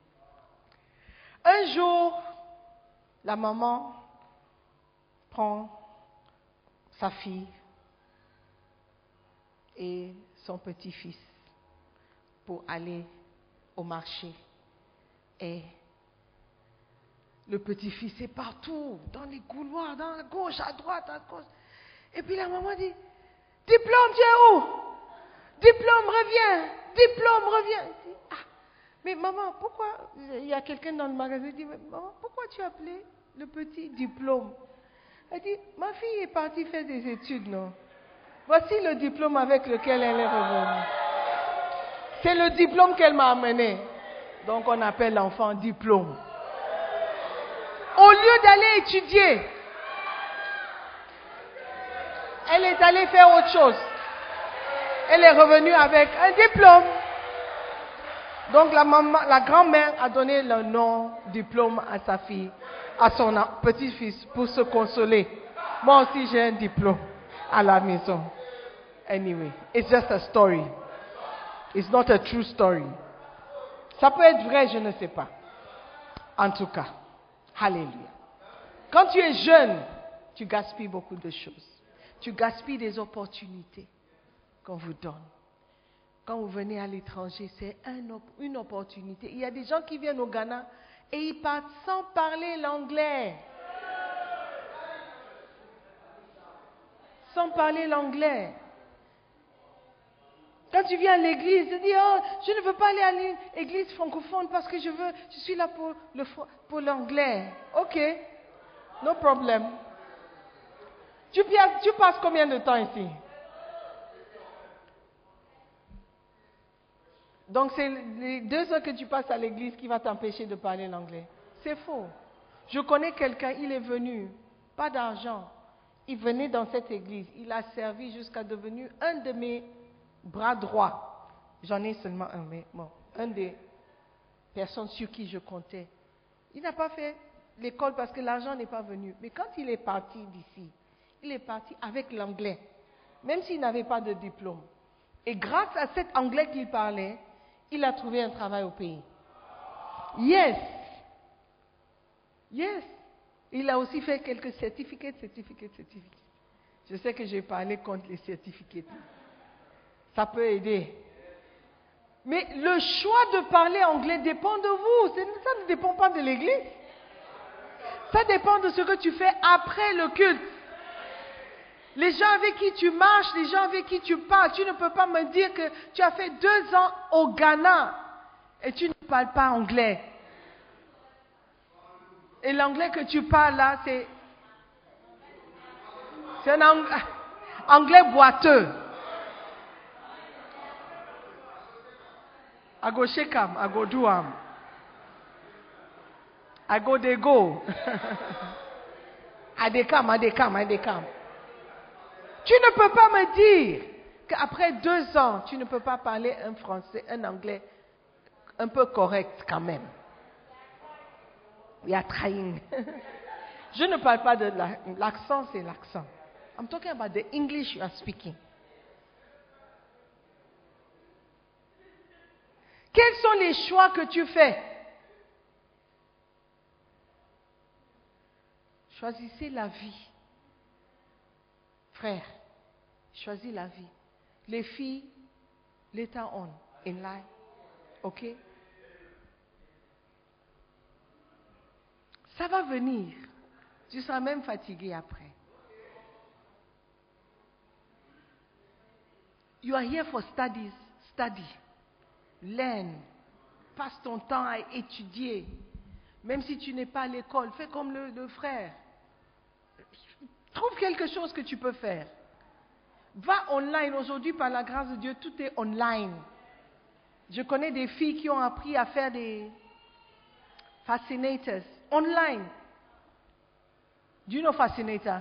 Un jour, la maman prend sa fille et son petit-fils pour aller au marché. Et le petit-fils est partout, dans les couloirs, dans la gauche, à droite, à gauche. Et puis la maman dit, Diplôme, tu es où? Diplôme, reviens. Diplôme, reviens. Dit, ah, mais maman, pourquoi? Il y a quelqu'un dans le magasin qui dit, maman, pourquoi tu as appelé le petit Diplôme? Elle dit, ma fille est partie faire des études, non? Voici le diplôme avec lequel elle est revenue. C'est le diplôme qu'elle m'a amené. Donc on appelle l'enfant Diplôme. Au lieu d'aller étudier, elle est allée faire autre chose. Elle est revenue avec un diplôme. Donc la, maman, la grand-mère a donné le nom Diplôme à sa fille. à son petit-fils pour se consoler. Moi aussi, j'ai un diplôme à la maison. Anyway, it's just a story. It's not a true story. Ça peut être vrai, je ne sais pas. En tout cas, alléluia. Quand tu es jeune, tu gaspilles beaucoup de choses. Tu gaspilles des opportunités qu'on vous donne. Quand vous venez à l'étranger, c'est un op- une opportunité. Il y a des gens qui viennent au Ghana et ils partent sans parler l'anglais. Sans parler l'anglais. Quand tu viens à l'église, tu dis, oh, je ne veux pas aller à l'église francophone parce que je veux, je suis là pour, le, pour l'anglais. Ok, no problem. Tu, tu passes combien de temps ici? Donc c'est les deux heures que tu passes à l'église qui va t'empêcher de parler l'anglais. C'est faux. Je connais quelqu'un, il est venu, pas d'argent. Il venait dans cette église, il a servi jusqu'à devenir un de mes bras droits. J'en ai seulement un, mais bon, un des personnes sur qui je comptais. Il n'a pas fait l'école parce que l'argent n'est pas venu. Mais quand il est parti d'ici, il est parti avec l'anglais, même s'il n'avait pas de diplôme. Et grâce à cet anglais qu'il parlait, il a trouvé un travail au pays. Yes. Yes. Il a aussi fait quelques certificats, certificats, certificats. Je sais que j'ai parlé contre les certificats. Ça peut aider. Mais le choix de parler anglais dépend de vous. Ça ne dépend pas de l'église. Ça dépend de ce que tu fais après le culte. Les gens avec qui tu marches, les gens avec qui tu parles, tu ne peux pas me dire que tu as fait deux ans au Ghana et tu ne parles pas anglais. Et l'anglais que tu parles là, c'est, c'est un ang... anglais boiteux. I go shake am, I go do am. I go dey go. I dey come, I dey come, I dey come. Tu ne peux pas me dire qu'après deux ans, tu ne peux pas parler un français, un anglais un peu correct quand même. We are trying. Je ne parle pas de la, l'accent, c'est l'accent. I'm talking about the English you are speaking. Quels sont les choix que tu fais? Choisissez la vie. Frère, choisis la vie. Les filles, later on in life. Ok? Ça va venir. Tu seras même fatigué après. You are here for studies. Study. Learn. Passe ton temps à étudier. Même si tu n'es pas à l'école, fais comme le, le frère. Trouve quelque chose que tu peux faire. Va online. Aujourd'hui, par la grâce de Dieu, tout est online. Je connais des filles qui ont appris à faire des fascinators online. Do you know fascinator?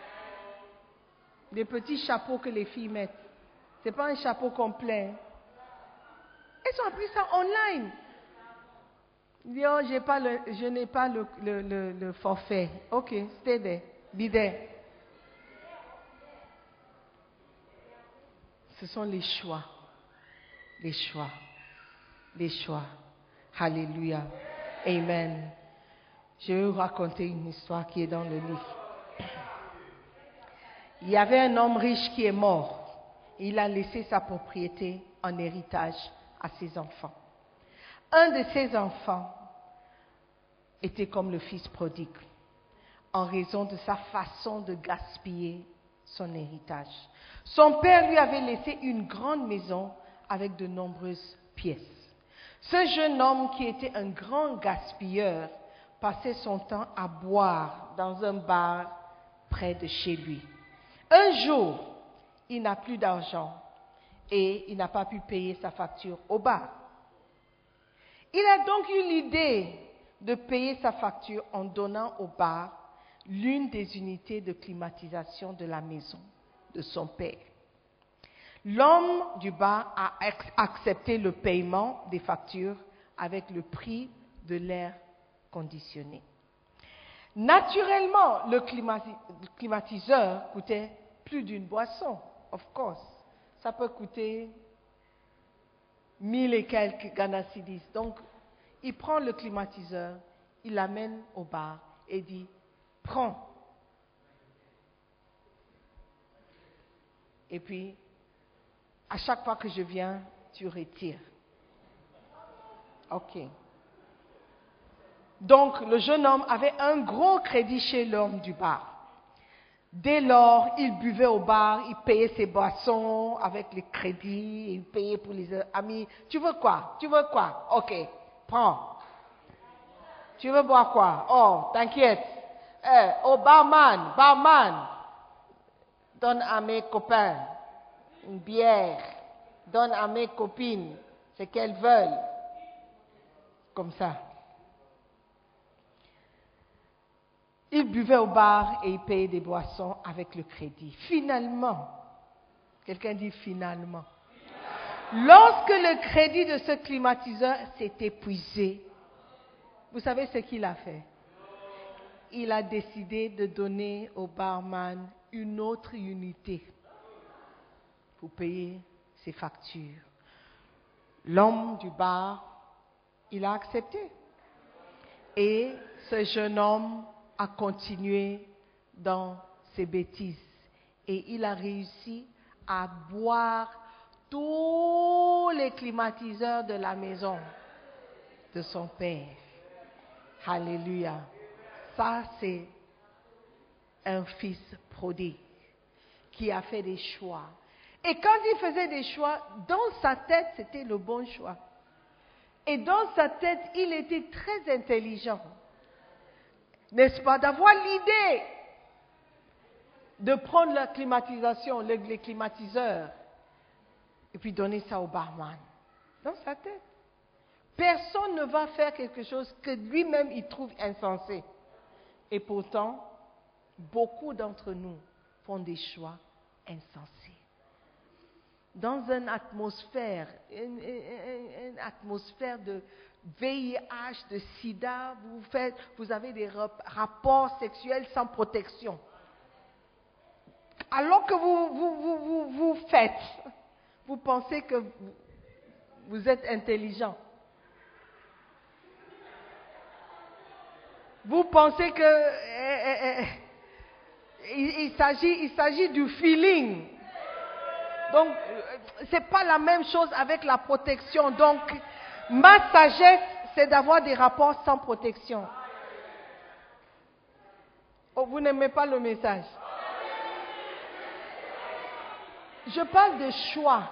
Des petits chapeaux que les filles mettent. Ce n'est pas un chapeau complet. Elles ont appris ça online. Ils disent, oh, j'ai pas le, je n'ai pas le, le, le, le forfait. Ok, stay there. Be there. Ce sont les choix. Les choix. Les choix. Alléluia. Amen. Je vais vous raconter une histoire qui est dans le livre. Il y avait un homme riche qui est mort. Il a laissé sa propriété en héritage à ses enfants. Un de ses enfants était comme le fils prodigue, en raison de sa façon de gaspiller son héritage. Son père lui avait laissé une grande maison avec de nombreuses pièces. Ce jeune homme, qui était un grand gaspilleur, passait son temps à boire dans un bar près de chez lui. Un jour, il n'a plus d'argent et il n'a pas pu payer sa facture au bar. Il a donc eu l'idée de payer sa facture en donnant au bar l'une des unités de climatisation de la maison de son père. L'homme du bar a accepté le paiement des factures avec le prix de l'air conditionné. Naturellement, le climati- climatiseur coûtait plus d'une boisson, of course. Ça peut coûter mille et quelques Ghana cedis. Donc, il prend le climatiseur, il l'amène au bar et dit, prends. Et puis, à chaque fois que je viens, tu retires. Ok. Donc, le jeune homme avait un gros crédit chez l'homme du bar. Dès lors, il buvait au bar, il payait ses boissons avec les crédits, il payait pour les amis. Tu veux quoi? Tu veux quoi? Ok, prends. Tu veux boire quoi? Oh, t'inquiète. Eh, oh, barman, barman, donne à mes copains une bière, donne à mes copines ce qu'elles veulent. Comme ça. Il buvait au bar et il payait des boissons avec le crédit. Finalement, quelqu'un dit finalement, lorsque le crédit de ce climatiseur s'est épuisé, vous savez ce qu'il a fait? Il a décidé de donner au barman une autre unité pour payer ses factures. L'homme du bar, il a accepté. Et ce jeune homme a continué dans ses bêtises. Et il a réussi à boire tous les climatiseurs de la maison de son père. Alléluia. Ça, c'est un fils prodigue qui a fait des choix. Et quand il faisait des choix, dans sa tête, c'était le bon choix. Et dans sa tête, il était très intelligent. N'est-ce pas? D'avoir l'idée de prendre la climatisation, les, les climatiseurs, et puis donner ça au barman. Dans sa tête. Personne ne va faire quelque chose que lui-même il trouve insensé. Et pourtant, beaucoup d'entre nous font des choix insensés. Dans une atmosphère, une, une, une atmosphère de V I H, de sida, vous, faites, vous avez des rapports sexuels sans protection. Alors que vous, vous, vous, vous, vous faites, vous pensez que vous, vous êtes intelligent. Vous pensez que eh, eh, eh, il, il s'agit, il s'agit du feeling. Donc, ce n'est pas la même chose avec la protection. Donc, ma sagesse, c'est d'avoir des rapports sans protection. Oh, vous n'aimez pas le message? Je parle de choix.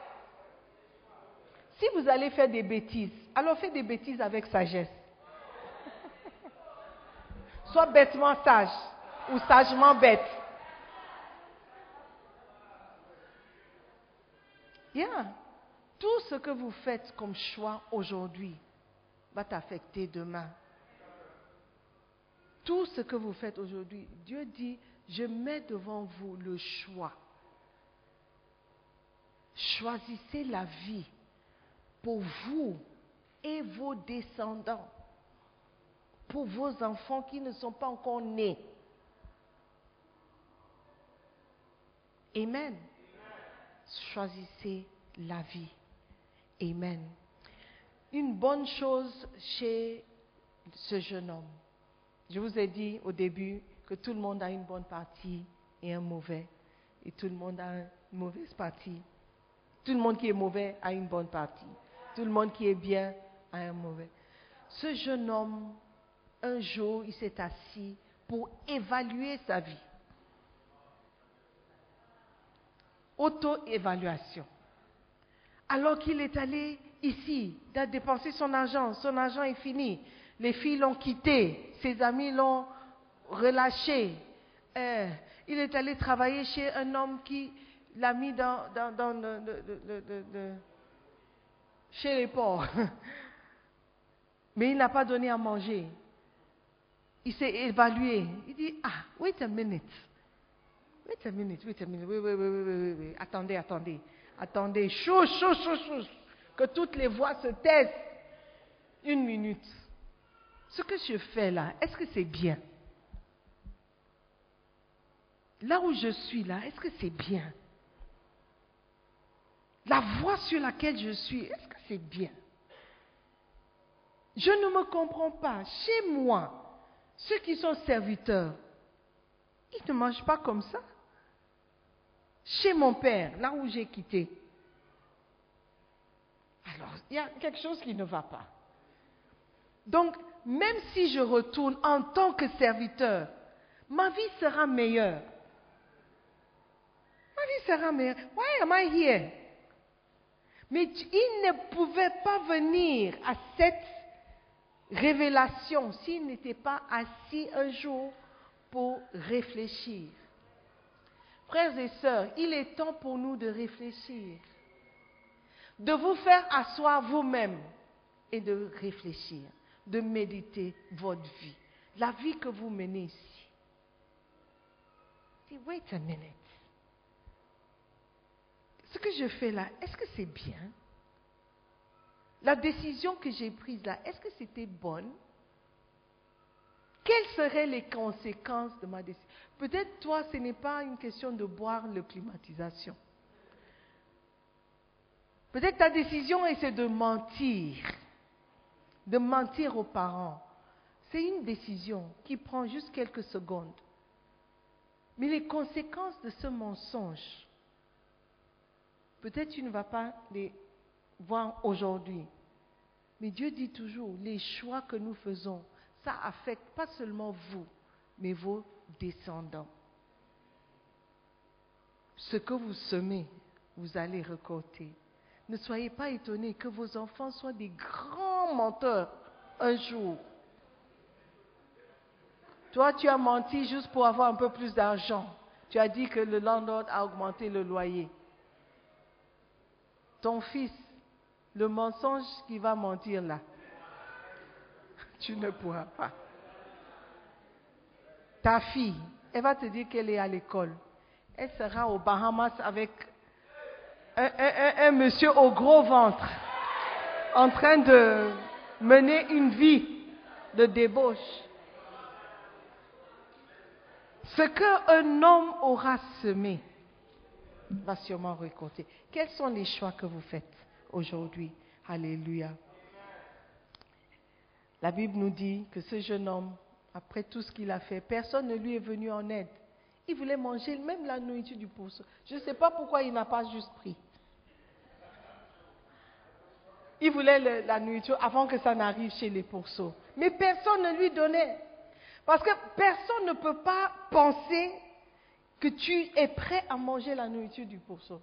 Si vous allez faire des bêtises, alors faites des bêtises avec sagesse. Sois bêtement sage ou sagement bête. Yeah. Tout ce que vous faites comme choix aujourd'hui va t'affecter demain. Tout ce que vous faites aujourd'hui, Dieu dit, je mets devant vous le choix. Choisissez la vie pour vous et vos descendants, pour vos enfants qui ne sont pas encore nés. Amen. Choisissez la vie. Amen. Une bonne chose chez ce jeune homme. Je vous ai dit au début que tout le monde a une bonne partie et un mauvais. Et tout le monde a une mauvaise partie. Tout le monde qui est mauvais a une bonne partie. Tout le monde qui est bien a un mauvais. Ce jeune homme, un jour, il s'est assis pour évaluer sa vie. Auto-évaluation. Alors qu'il est allé ici, il a dépensé son argent, son argent est fini. Les filles l'ont quitté, ses amis l'ont relâché. Euh, il est allé travailler chez un homme qui l'a mis dans, dans, dans le, le, le, le, le, chez les porcs. Mais il n'a pas donné à manger. Il s'est évalué. Il dit, ah, wait a minute. Wait a minute, wait a minute, oui, oui, oui, oui, oui, oui. Attendez, attendez, attendez, chou, chou, chou, chou, que toutes les voix se taisent. Une minute. Ce que je fais là, est-ce que c'est bien? là où je suis là, est-ce que c'est bien? La voie sur laquelle je suis, est-ce que c'est bien? Je ne me comprends pas. Chez moi, ceux qui sont serviteurs, ils ne mangent pas comme ça. Chez mon père, là où j'ai quitté. Alors, il y a quelque chose qui ne va pas. Donc, même si je retourne en tant que serviteur, ma vie sera meilleure. Ma vie sera meilleure. Why am I here? Mais il ne pouvait pas venir à cette révélation s'il n'était pas assis un jour pour réfléchir. Frères et sœurs, il est temps pour nous de réfléchir, de vous faire asseoir vous-même et de réfléchir, de méditer votre vie, la vie que vous menez ici. Dis, wait a minute. Ce que je fais là, est-ce que c'est bien? La décision que j'ai prise là, est-ce que c'était bonne? Quelles seraient les conséquences de ma décision? Peut-être toi, ce n'est pas une question de boire le climatisation. Peut-être ta décision c'est de mentir, de mentir aux parents. C'est une décision qui prend juste quelques secondes. Mais les conséquences de ce mensonge, peut-être tu ne vas pas les voir aujourd'hui. Mais Dieu dit toujours, les choix que nous faisons, ça affecte pas seulement vous, mais vos descendants. Ce que vous semez, vous allez récolter. Ne soyez pas étonnés que vos enfants soient des grands menteurs un jour. Toi, tu as menti juste pour avoir un peu plus d'argent. Tu as dit que le landlord a augmenté le loyer. Ton fils, le mensonge qui va mentir là, tu ne pourras pas. Ta fille, elle va te dire qu'elle est à l'école. Elle sera aux Bahamas avec un, un, un, un monsieur au gros ventre, en train de mener une vie de débauche. Ce qu'un homme aura semé va sûrement récolter. Quels sont les choix que vous faites aujourd'hui? Alléluia. La Bible nous dit que ce jeune homme, après tout ce qu'il a fait, personne ne lui est venu en aide. Il voulait manger même la nourriture du pourceau. Je ne sais pas pourquoi il n'a pas juste pris. Il voulait le, la nourriture avant que ça n'arrive chez les pourceaux. Mais personne ne lui donnait. Parce que personne ne peut pas penser que tu es prêt à manger la nourriture du pourceau.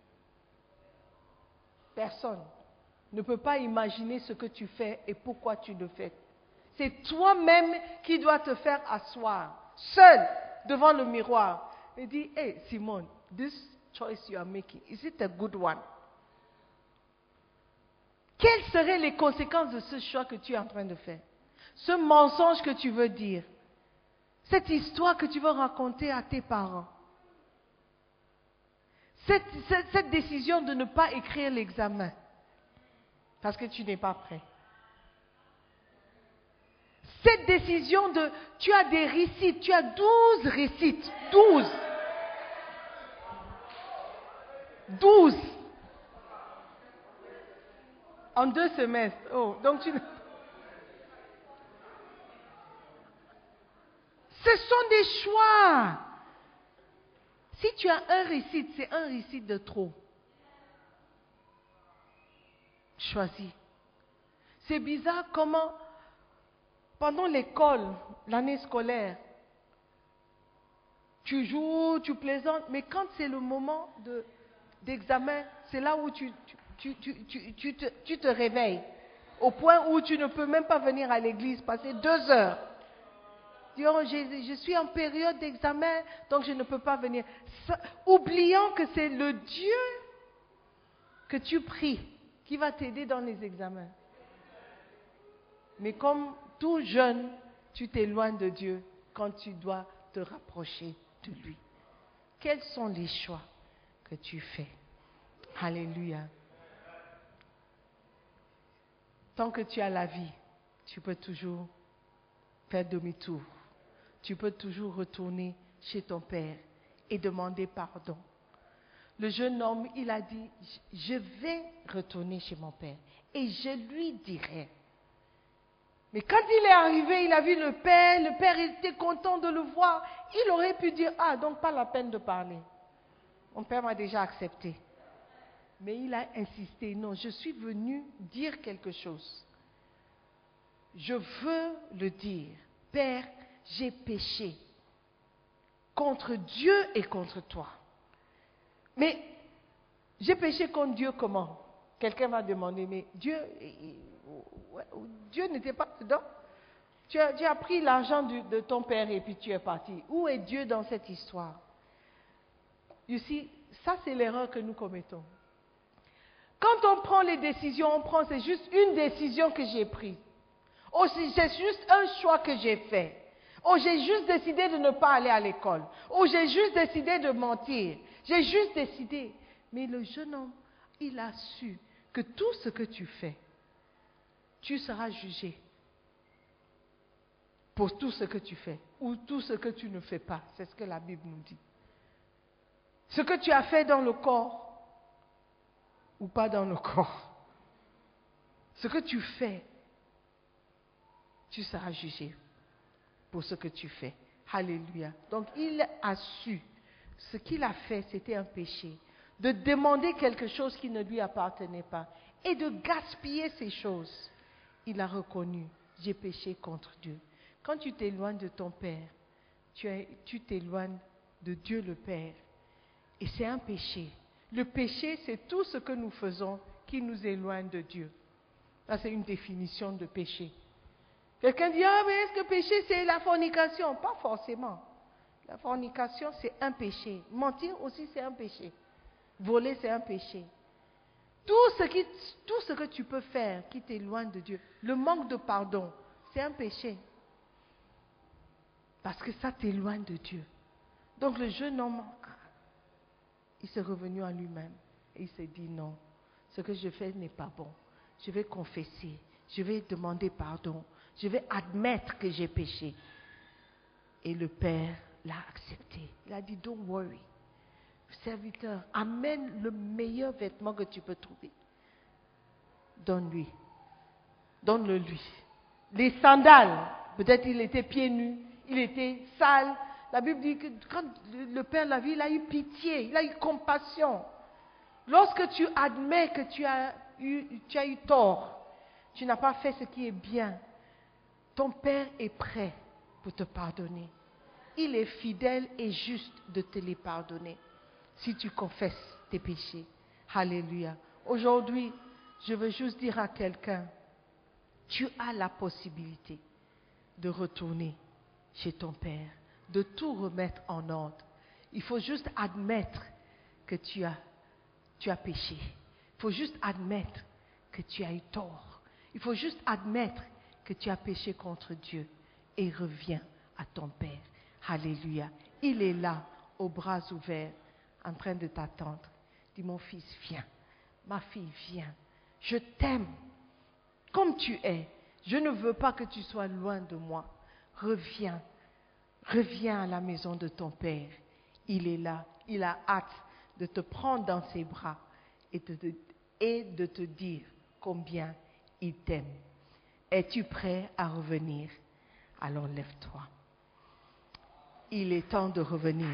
Personne ne peut pas imaginer ce que tu fais et pourquoi tu le fais. C'est toi-même qui dois te faire asseoir, seul, devant le miroir, et dire, hey Simone, this choice you are making, is it a good one? Quelles seraient les conséquences de ce choix que tu es en train de faire? Ce mensonge que tu veux dire, cette histoire que tu veux raconter à tes parents, cette, cette, cette décision de ne pas écrire l'examen parce que tu n'es pas prêt. Cette décision de, tu as des récites, tu as douze récites, douze. douze. En deux semestres. Oh, donc tu... Ce sont des choix. Si tu as un récit, c'est un récit de trop. Choisis. C'est bizarre comment, pendant l'école, l'année scolaire, tu joues, tu plaisantes, mais quand c'est le moment de, d'examen, c'est là où tu, tu, tu, tu, tu, te, tu te réveilles, au point où tu ne peux même pas venir à l'église, passer deux heures. Dis, oh, je, je suis en période d'examen, donc je ne peux pas venir. Ça, oubliant que c'est le Dieu que tu pries qui va t'aider dans les examens. Mais comme tout jeune, tu t'éloignes de Dieu quand tu dois te rapprocher de lui. Quels sont les choix que tu fais? Alléluia. Tant que tu as la vie, tu peux toujours faire demi-tour. Tu peux toujours retourner chez ton Père et demander pardon. Le jeune homme, il a dit, je vais retourner chez mon père et je lui dirai. Mais quand il est arrivé, il a vu le père, le père était content de le voir. Il aurait pu dire, ah, donc pas la peine de parler. Mon père m'a déjà accepté. Mais il a insisté, non, je suis venu dire quelque chose. Je veux le dire. Père, j'ai péché contre Dieu et contre toi. Mais j'ai péché contre Dieu comment? Quelqu'un m'a demandé, mais Dieu, Dieu n'était pas dedans. Tu as, tu as pris l'argent de, de ton père et puis tu es parti. Où est Dieu dans cette histoire? You see, ça c'est l'erreur que nous commettons. Quand on prend les décisions, on prend, c'est juste une décision que j'ai prise. Oh, c'est juste un choix que j'ai fait. Oh, j'ai juste décidé de ne pas aller à l'école. Oh, j'ai juste décidé de mentir. J'ai juste décidé. Mais le jeune homme, il a su que tout ce que tu fais, tu seras jugé pour tout ce que tu fais ou tout ce que tu ne fais pas. C'est ce que la Bible nous dit. Ce que tu as fait dans le corps ou pas dans le corps. Ce que tu fais, tu seras jugé pour ce que tu fais. Alléluia. Donc il a su, ce qu'il a fait, c'était un péché. De demander quelque chose qui ne lui appartenait pas et de gaspiller ces choses. Il a reconnu, j'ai péché contre Dieu. Quand tu t'éloignes de ton Père, tu, es, tu t'éloignes de Dieu le Père. Et c'est un péché. Le péché, c'est tout ce que nous faisons qui nous éloigne de Dieu. Ça, c'est une définition de péché. Quelqu'un dit, ah, mais est-ce que péché, c'est la fornication? Pas forcément. La fornication, c'est un péché. Mentir aussi, c'est un péché. Voler, c'est un péché. Tout ce, qui, tout ce que tu peux faire qui t'éloigne de Dieu, le manque de pardon, c'est un péché. Parce que ça t'éloigne de Dieu. Donc le jeune homme, il s'est revenu à lui-même. Et il s'est dit, non, ce que je fais n'est pas bon. Je vais confesser. Je vais demander pardon. Je vais admettre que j'ai péché. Et le Père l'a accepté. Il a dit, don't worry. Serviteur, amène le meilleur vêtement que tu peux trouver. Donne-lui. Donne-le lui. Les sandales, peut-être il était pieds nus, il était sale. La Bible dit que quand le Père l'a vu, il a eu pitié, il a eu compassion. Lorsque tu admets que tu as eu, tu as eu tort, tu n'as pas fait ce qui est bien, ton Père est prêt pour te pardonner. Il est fidèle et juste de te les pardonner. Si tu confesses tes péchés. Alléluia. Aujourd'hui, je veux juste dire à quelqu'un, tu as la possibilité de retourner chez ton Père, de tout remettre en ordre. Il faut juste admettre que tu as, tu as péché. Il faut juste admettre que tu as eu tort. Il faut juste admettre que tu as péché contre Dieu et reviens à ton Père. Alléluia. Il est là, aux bras ouverts, en train de t'attendre. Dis, mon fils, viens. Ma fille, viens. Je t'aime comme tu es. Je ne veux pas que tu sois loin de moi. Reviens. Reviens à la maison de ton Père. Il est là. Il a hâte de te prendre dans ses bras et de te, et de te dire combien il t'aime. Es-tu prêt à revenir? Alors lève-toi. Il est temps de revenir.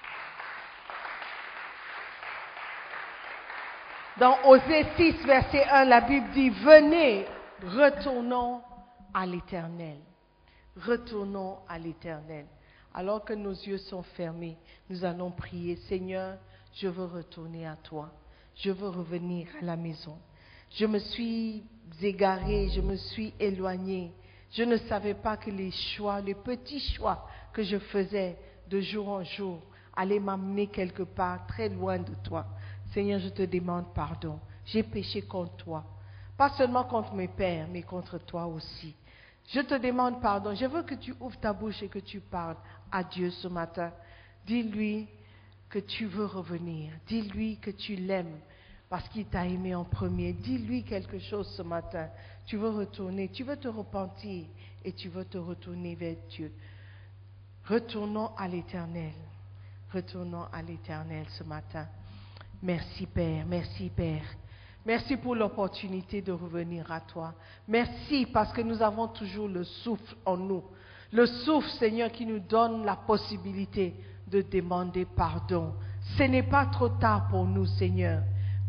Dans Osée six, verset un, la Bible dit, venez, retournons à l'Éternel. Retournons à l'Éternel. Alors que nos yeux sont fermés, nous allons prier, Seigneur, je veux retourner à toi. Je veux revenir à la maison. Je me suis égarée, je me suis éloignée. Je ne savais pas que les choix, les petits choix que je faisais de jour en jour allaient m'amener quelque part très loin de toi. Seigneur, je te demande pardon. J'ai péché contre toi. Pas seulement contre mes pères, mais contre toi aussi. Je te demande pardon. Je veux que tu ouvres ta bouche et que tu parles à Dieu ce matin. Dis-lui que tu veux revenir. Dis-lui que tu l'aimes parce qu'il t'a aimé en premier. Dis-lui quelque chose ce matin. Tu veux retourner, tu veux te repentir et tu veux te retourner vers Dieu. Retournons à l'Éternel. Retournons à l'Éternel ce matin. Merci Père, merci Père. Merci pour l'opportunité de revenir à toi. Merci parce que nous avons toujours le souffle en nous. Le souffle, Seigneur, qui nous donne la possibilité de demander pardon. Ce n'est pas trop tard pour nous, Seigneur.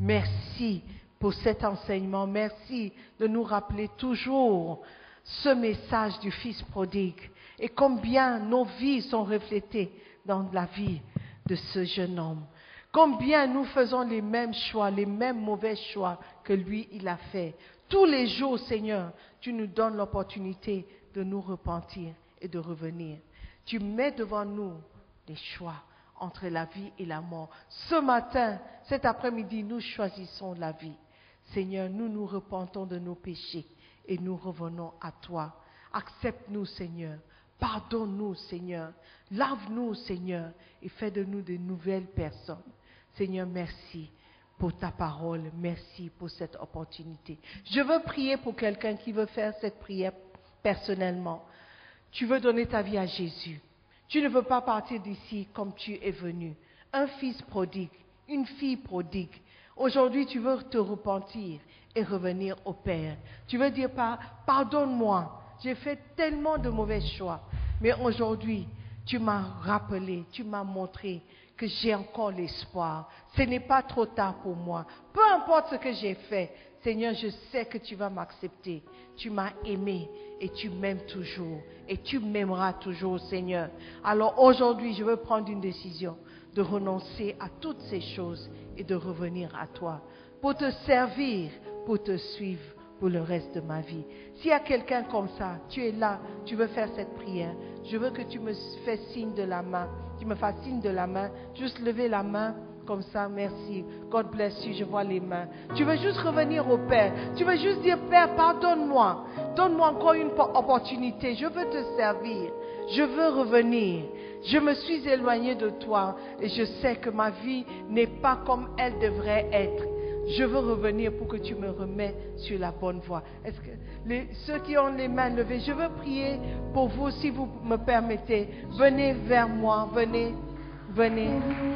Merci pour cet enseignement. Merci de nous rappeler toujours ce message du Fils prodigue et combien nos vies sont reflétées dans la vie de ce jeune homme. Combien nous faisons les mêmes choix, les mêmes mauvais choix que lui, il a fait. Tous les jours, Seigneur, tu nous donnes l'opportunité de nous repentir et de revenir. Tu mets devant nous les choix entre la vie et la mort. Ce matin, cet après-midi, nous choisissons la vie. Seigneur, nous nous repentons de nos péchés et nous revenons à toi. Accepte-nous, Seigneur. Pardonne-nous, Seigneur. Lave-nous, Seigneur, et fais de nous de nouvelles personnes. Seigneur, merci pour ta parole. Merci pour cette opportunité. Je veux prier pour quelqu'un qui veut faire cette prière personnellement. Tu veux donner ta vie à Jésus. Tu ne veux pas partir d'ici comme tu es venu. Un fils prodigue, une fille prodigue. Aujourd'hui, tu veux te repentir et revenir au Père. Tu veux dire, pardonne-moi, j'ai fait tellement de mauvais choix. Mais aujourd'hui, tu m'as rappelé, tu m'as montré que j'ai encore l'espoir. Ce n'est pas trop tard pour moi. Peu importe ce que j'ai fait, Seigneur, je sais que tu vas m'accepter. Tu m'as aimé et tu m'aimes toujours. Et tu m'aimeras toujours, Seigneur. Alors aujourd'hui, je veux prendre une décision de renoncer à toutes ces choses et de revenir à toi pour te servir, pour te suivre pour le reste de ma vie. S'il y a quelqu'un comme ça, tu es là, tu veux faire cette prière, je veux que tu me fasses signe de la main, tu me fasses signe de la main, juste lever la main comme ça, merci, God bless you, je vois les mains. Tu veux juste revenir au Père, tu veux juste dire, Père, pardonne-moi, donne-moi encore une opportunité, je veux te servir, je veux revenir. Je me suis éloignée de toi et je sais que ma vie n'est pas comme elle devrait être. Je veux revenir pour que tu me remettes sur la bonne voie. Est-ce que les, ceux qui ont les mains levées, je veux prier pour vous si vous me permettez. Venez vers moi, venez, venez,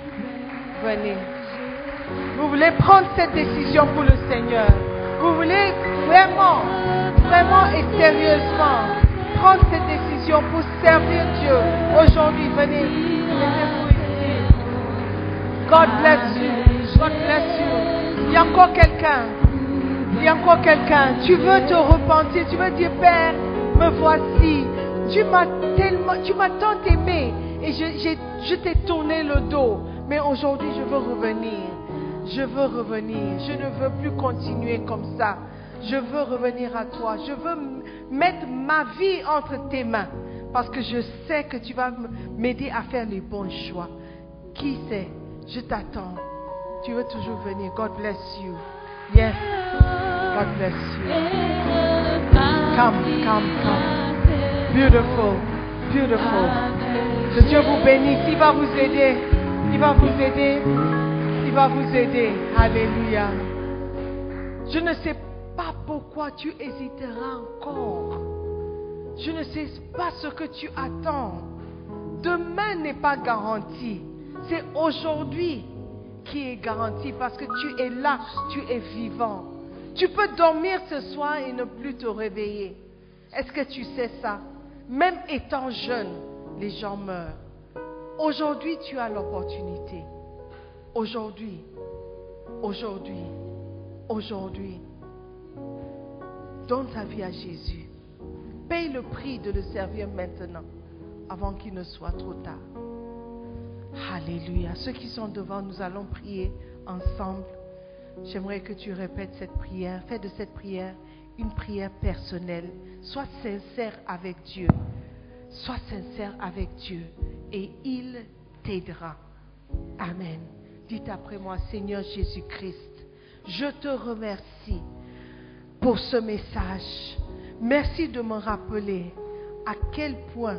venez. Vous voulez prendre cette décision pour le Seigneur. Vous voulez vraiment, vraiment et sérieusement prendre cette décision pour servir Dieu. Aujourd'hui, venez, mettez-vous ici. God bless you. God bless you. Il y a encore quelqu'un. Il y a encore quelqu'un. Tu veux te repentir. Tu veux dire, Père, me voici. Tu m'as tellement, tu m'as tant aimé. Et je, j'ai, je t'ai tourné le dos. Mais aujourd'hui, je veux revenir. Je veux revenir. Je ne veux plus continuer comme ça. Je veux revenir à toi. Je veux mettre ma vie entre tes mains. Parce que je sais que tu vas m'aider à faire les bons choix. Qui sait? Je t'attends. Tu veux toujours venir. God bless you. Yes. God bless you. Come, come, come. Beautiful. Beautiful. Que Dieu vous bénisse. Il va vous aider. Il va vous aider. Il va vous aider. Alléluia. Je ne sais pas pourquoi tu hésiteras encore. Je ne sais pas ce que tu attends. Demain n'est pas garanti. C'est aujourd'hui qui est garanti parce que tu es là, tu es vivant. Tu peux dormir ce soir et ne plus te réveiller. Est-ce que tu sais ça? Même étant jeune, les gens meurent. Aujourd'hui, tu as l'opportunité. Aujourd'hui, aujourd'hui, aujourd'hui, donne ta vie à Jésus. Paye le prix de le servir maintenant, avant qu'il ne soit trop tard. Alléluia. Ceux qui sont devant, nous allons prier ensemble. J'aimerais que tu répètes cette prière. Fais de cette prière une prière personnelle. Sois sincère avec Dieu. Sois sincère avec Dieu et il t'aidera. Amen. Dites après moi, Seigneur Jésus-Christ, je te remercie pour ce message. Merci de me rappeler à quel point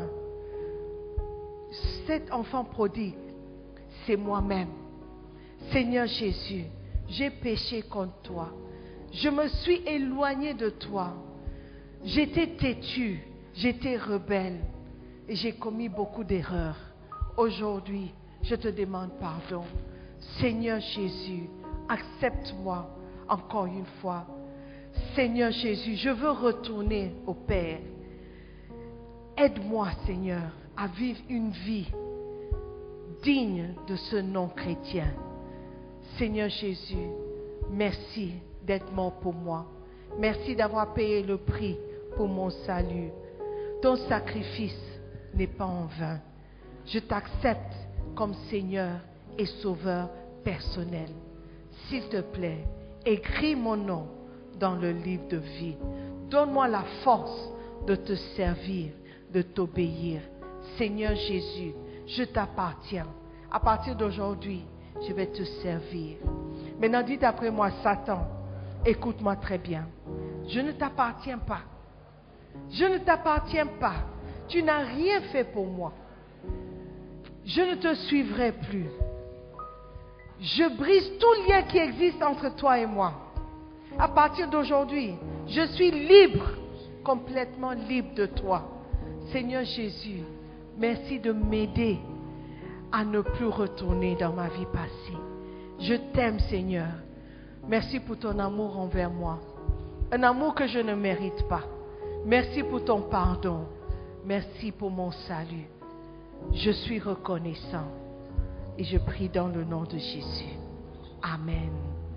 cet enfant prodigue, c'est moi-même. Seigneur Jésus, j'ai péché contre toi. Je me suis éloigné de toi. J'étais têtu, j'étais rebelle et j'ai commis beaucoup d'erreurs. Aujourd'hui, je te demande pardon. Seigneur Jésus, accepte-moi encore une fois. Seigneur Jésus, je veux retourner au Père. Aide-moi, Seigneur, à vivre une vie digne de ce nom chrétien. Seigneur Jésus, merci d'être mort pour moi. Merci d'avoir payé le prix pour mon salut. Ton sacrifice n'est pas en vain. Je t'accepte comme Seigneur et Sauveur personnel. S'il te plaît, écris mon nom dans le livre de vie. Donne-moi la force de te servir, de t'obéir. Seigneur Jésus, je t'appartiens. À partir d'aujourd'hui, je vais te servir. Maintenant, dites après moi, Satan, écoute-moi très bien. Je ne t'appartiens pas. Je ne t'appartiens pas. Tu n'as rien fait pour moi. Je ne te suivrai plus. Je brise tout lien qui existe entre toi et moi. À partir d'aujourd'hui, je suis libre, complètement libre de toi. Seigneur Jésus, merci de m'aider à ne plus retourner dans ma vie passée. Je t'aime, Seigneur. Merci pour ton amour envers moi. Un amour que je ne mérite pas. Merci pour ton pardon. Merci pour mon salut. Je suis reconnaissant. Et je prie dans le nom de Jésus. Amen.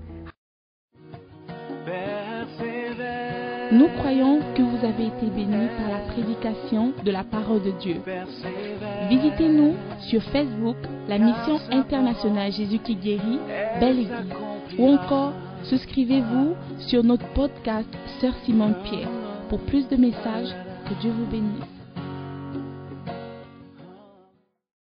Nous croyons que vous avez été bénis par la prédication de la parole de Dieu. Visitez-nous sur Facebook, la mission internationale Jésus qui guérit, Belle Église. Ou encore, souscrivez-vous sur notre podcast Sœur Simone Pierre. Pour plus de messages, que Dieu vous bénisse.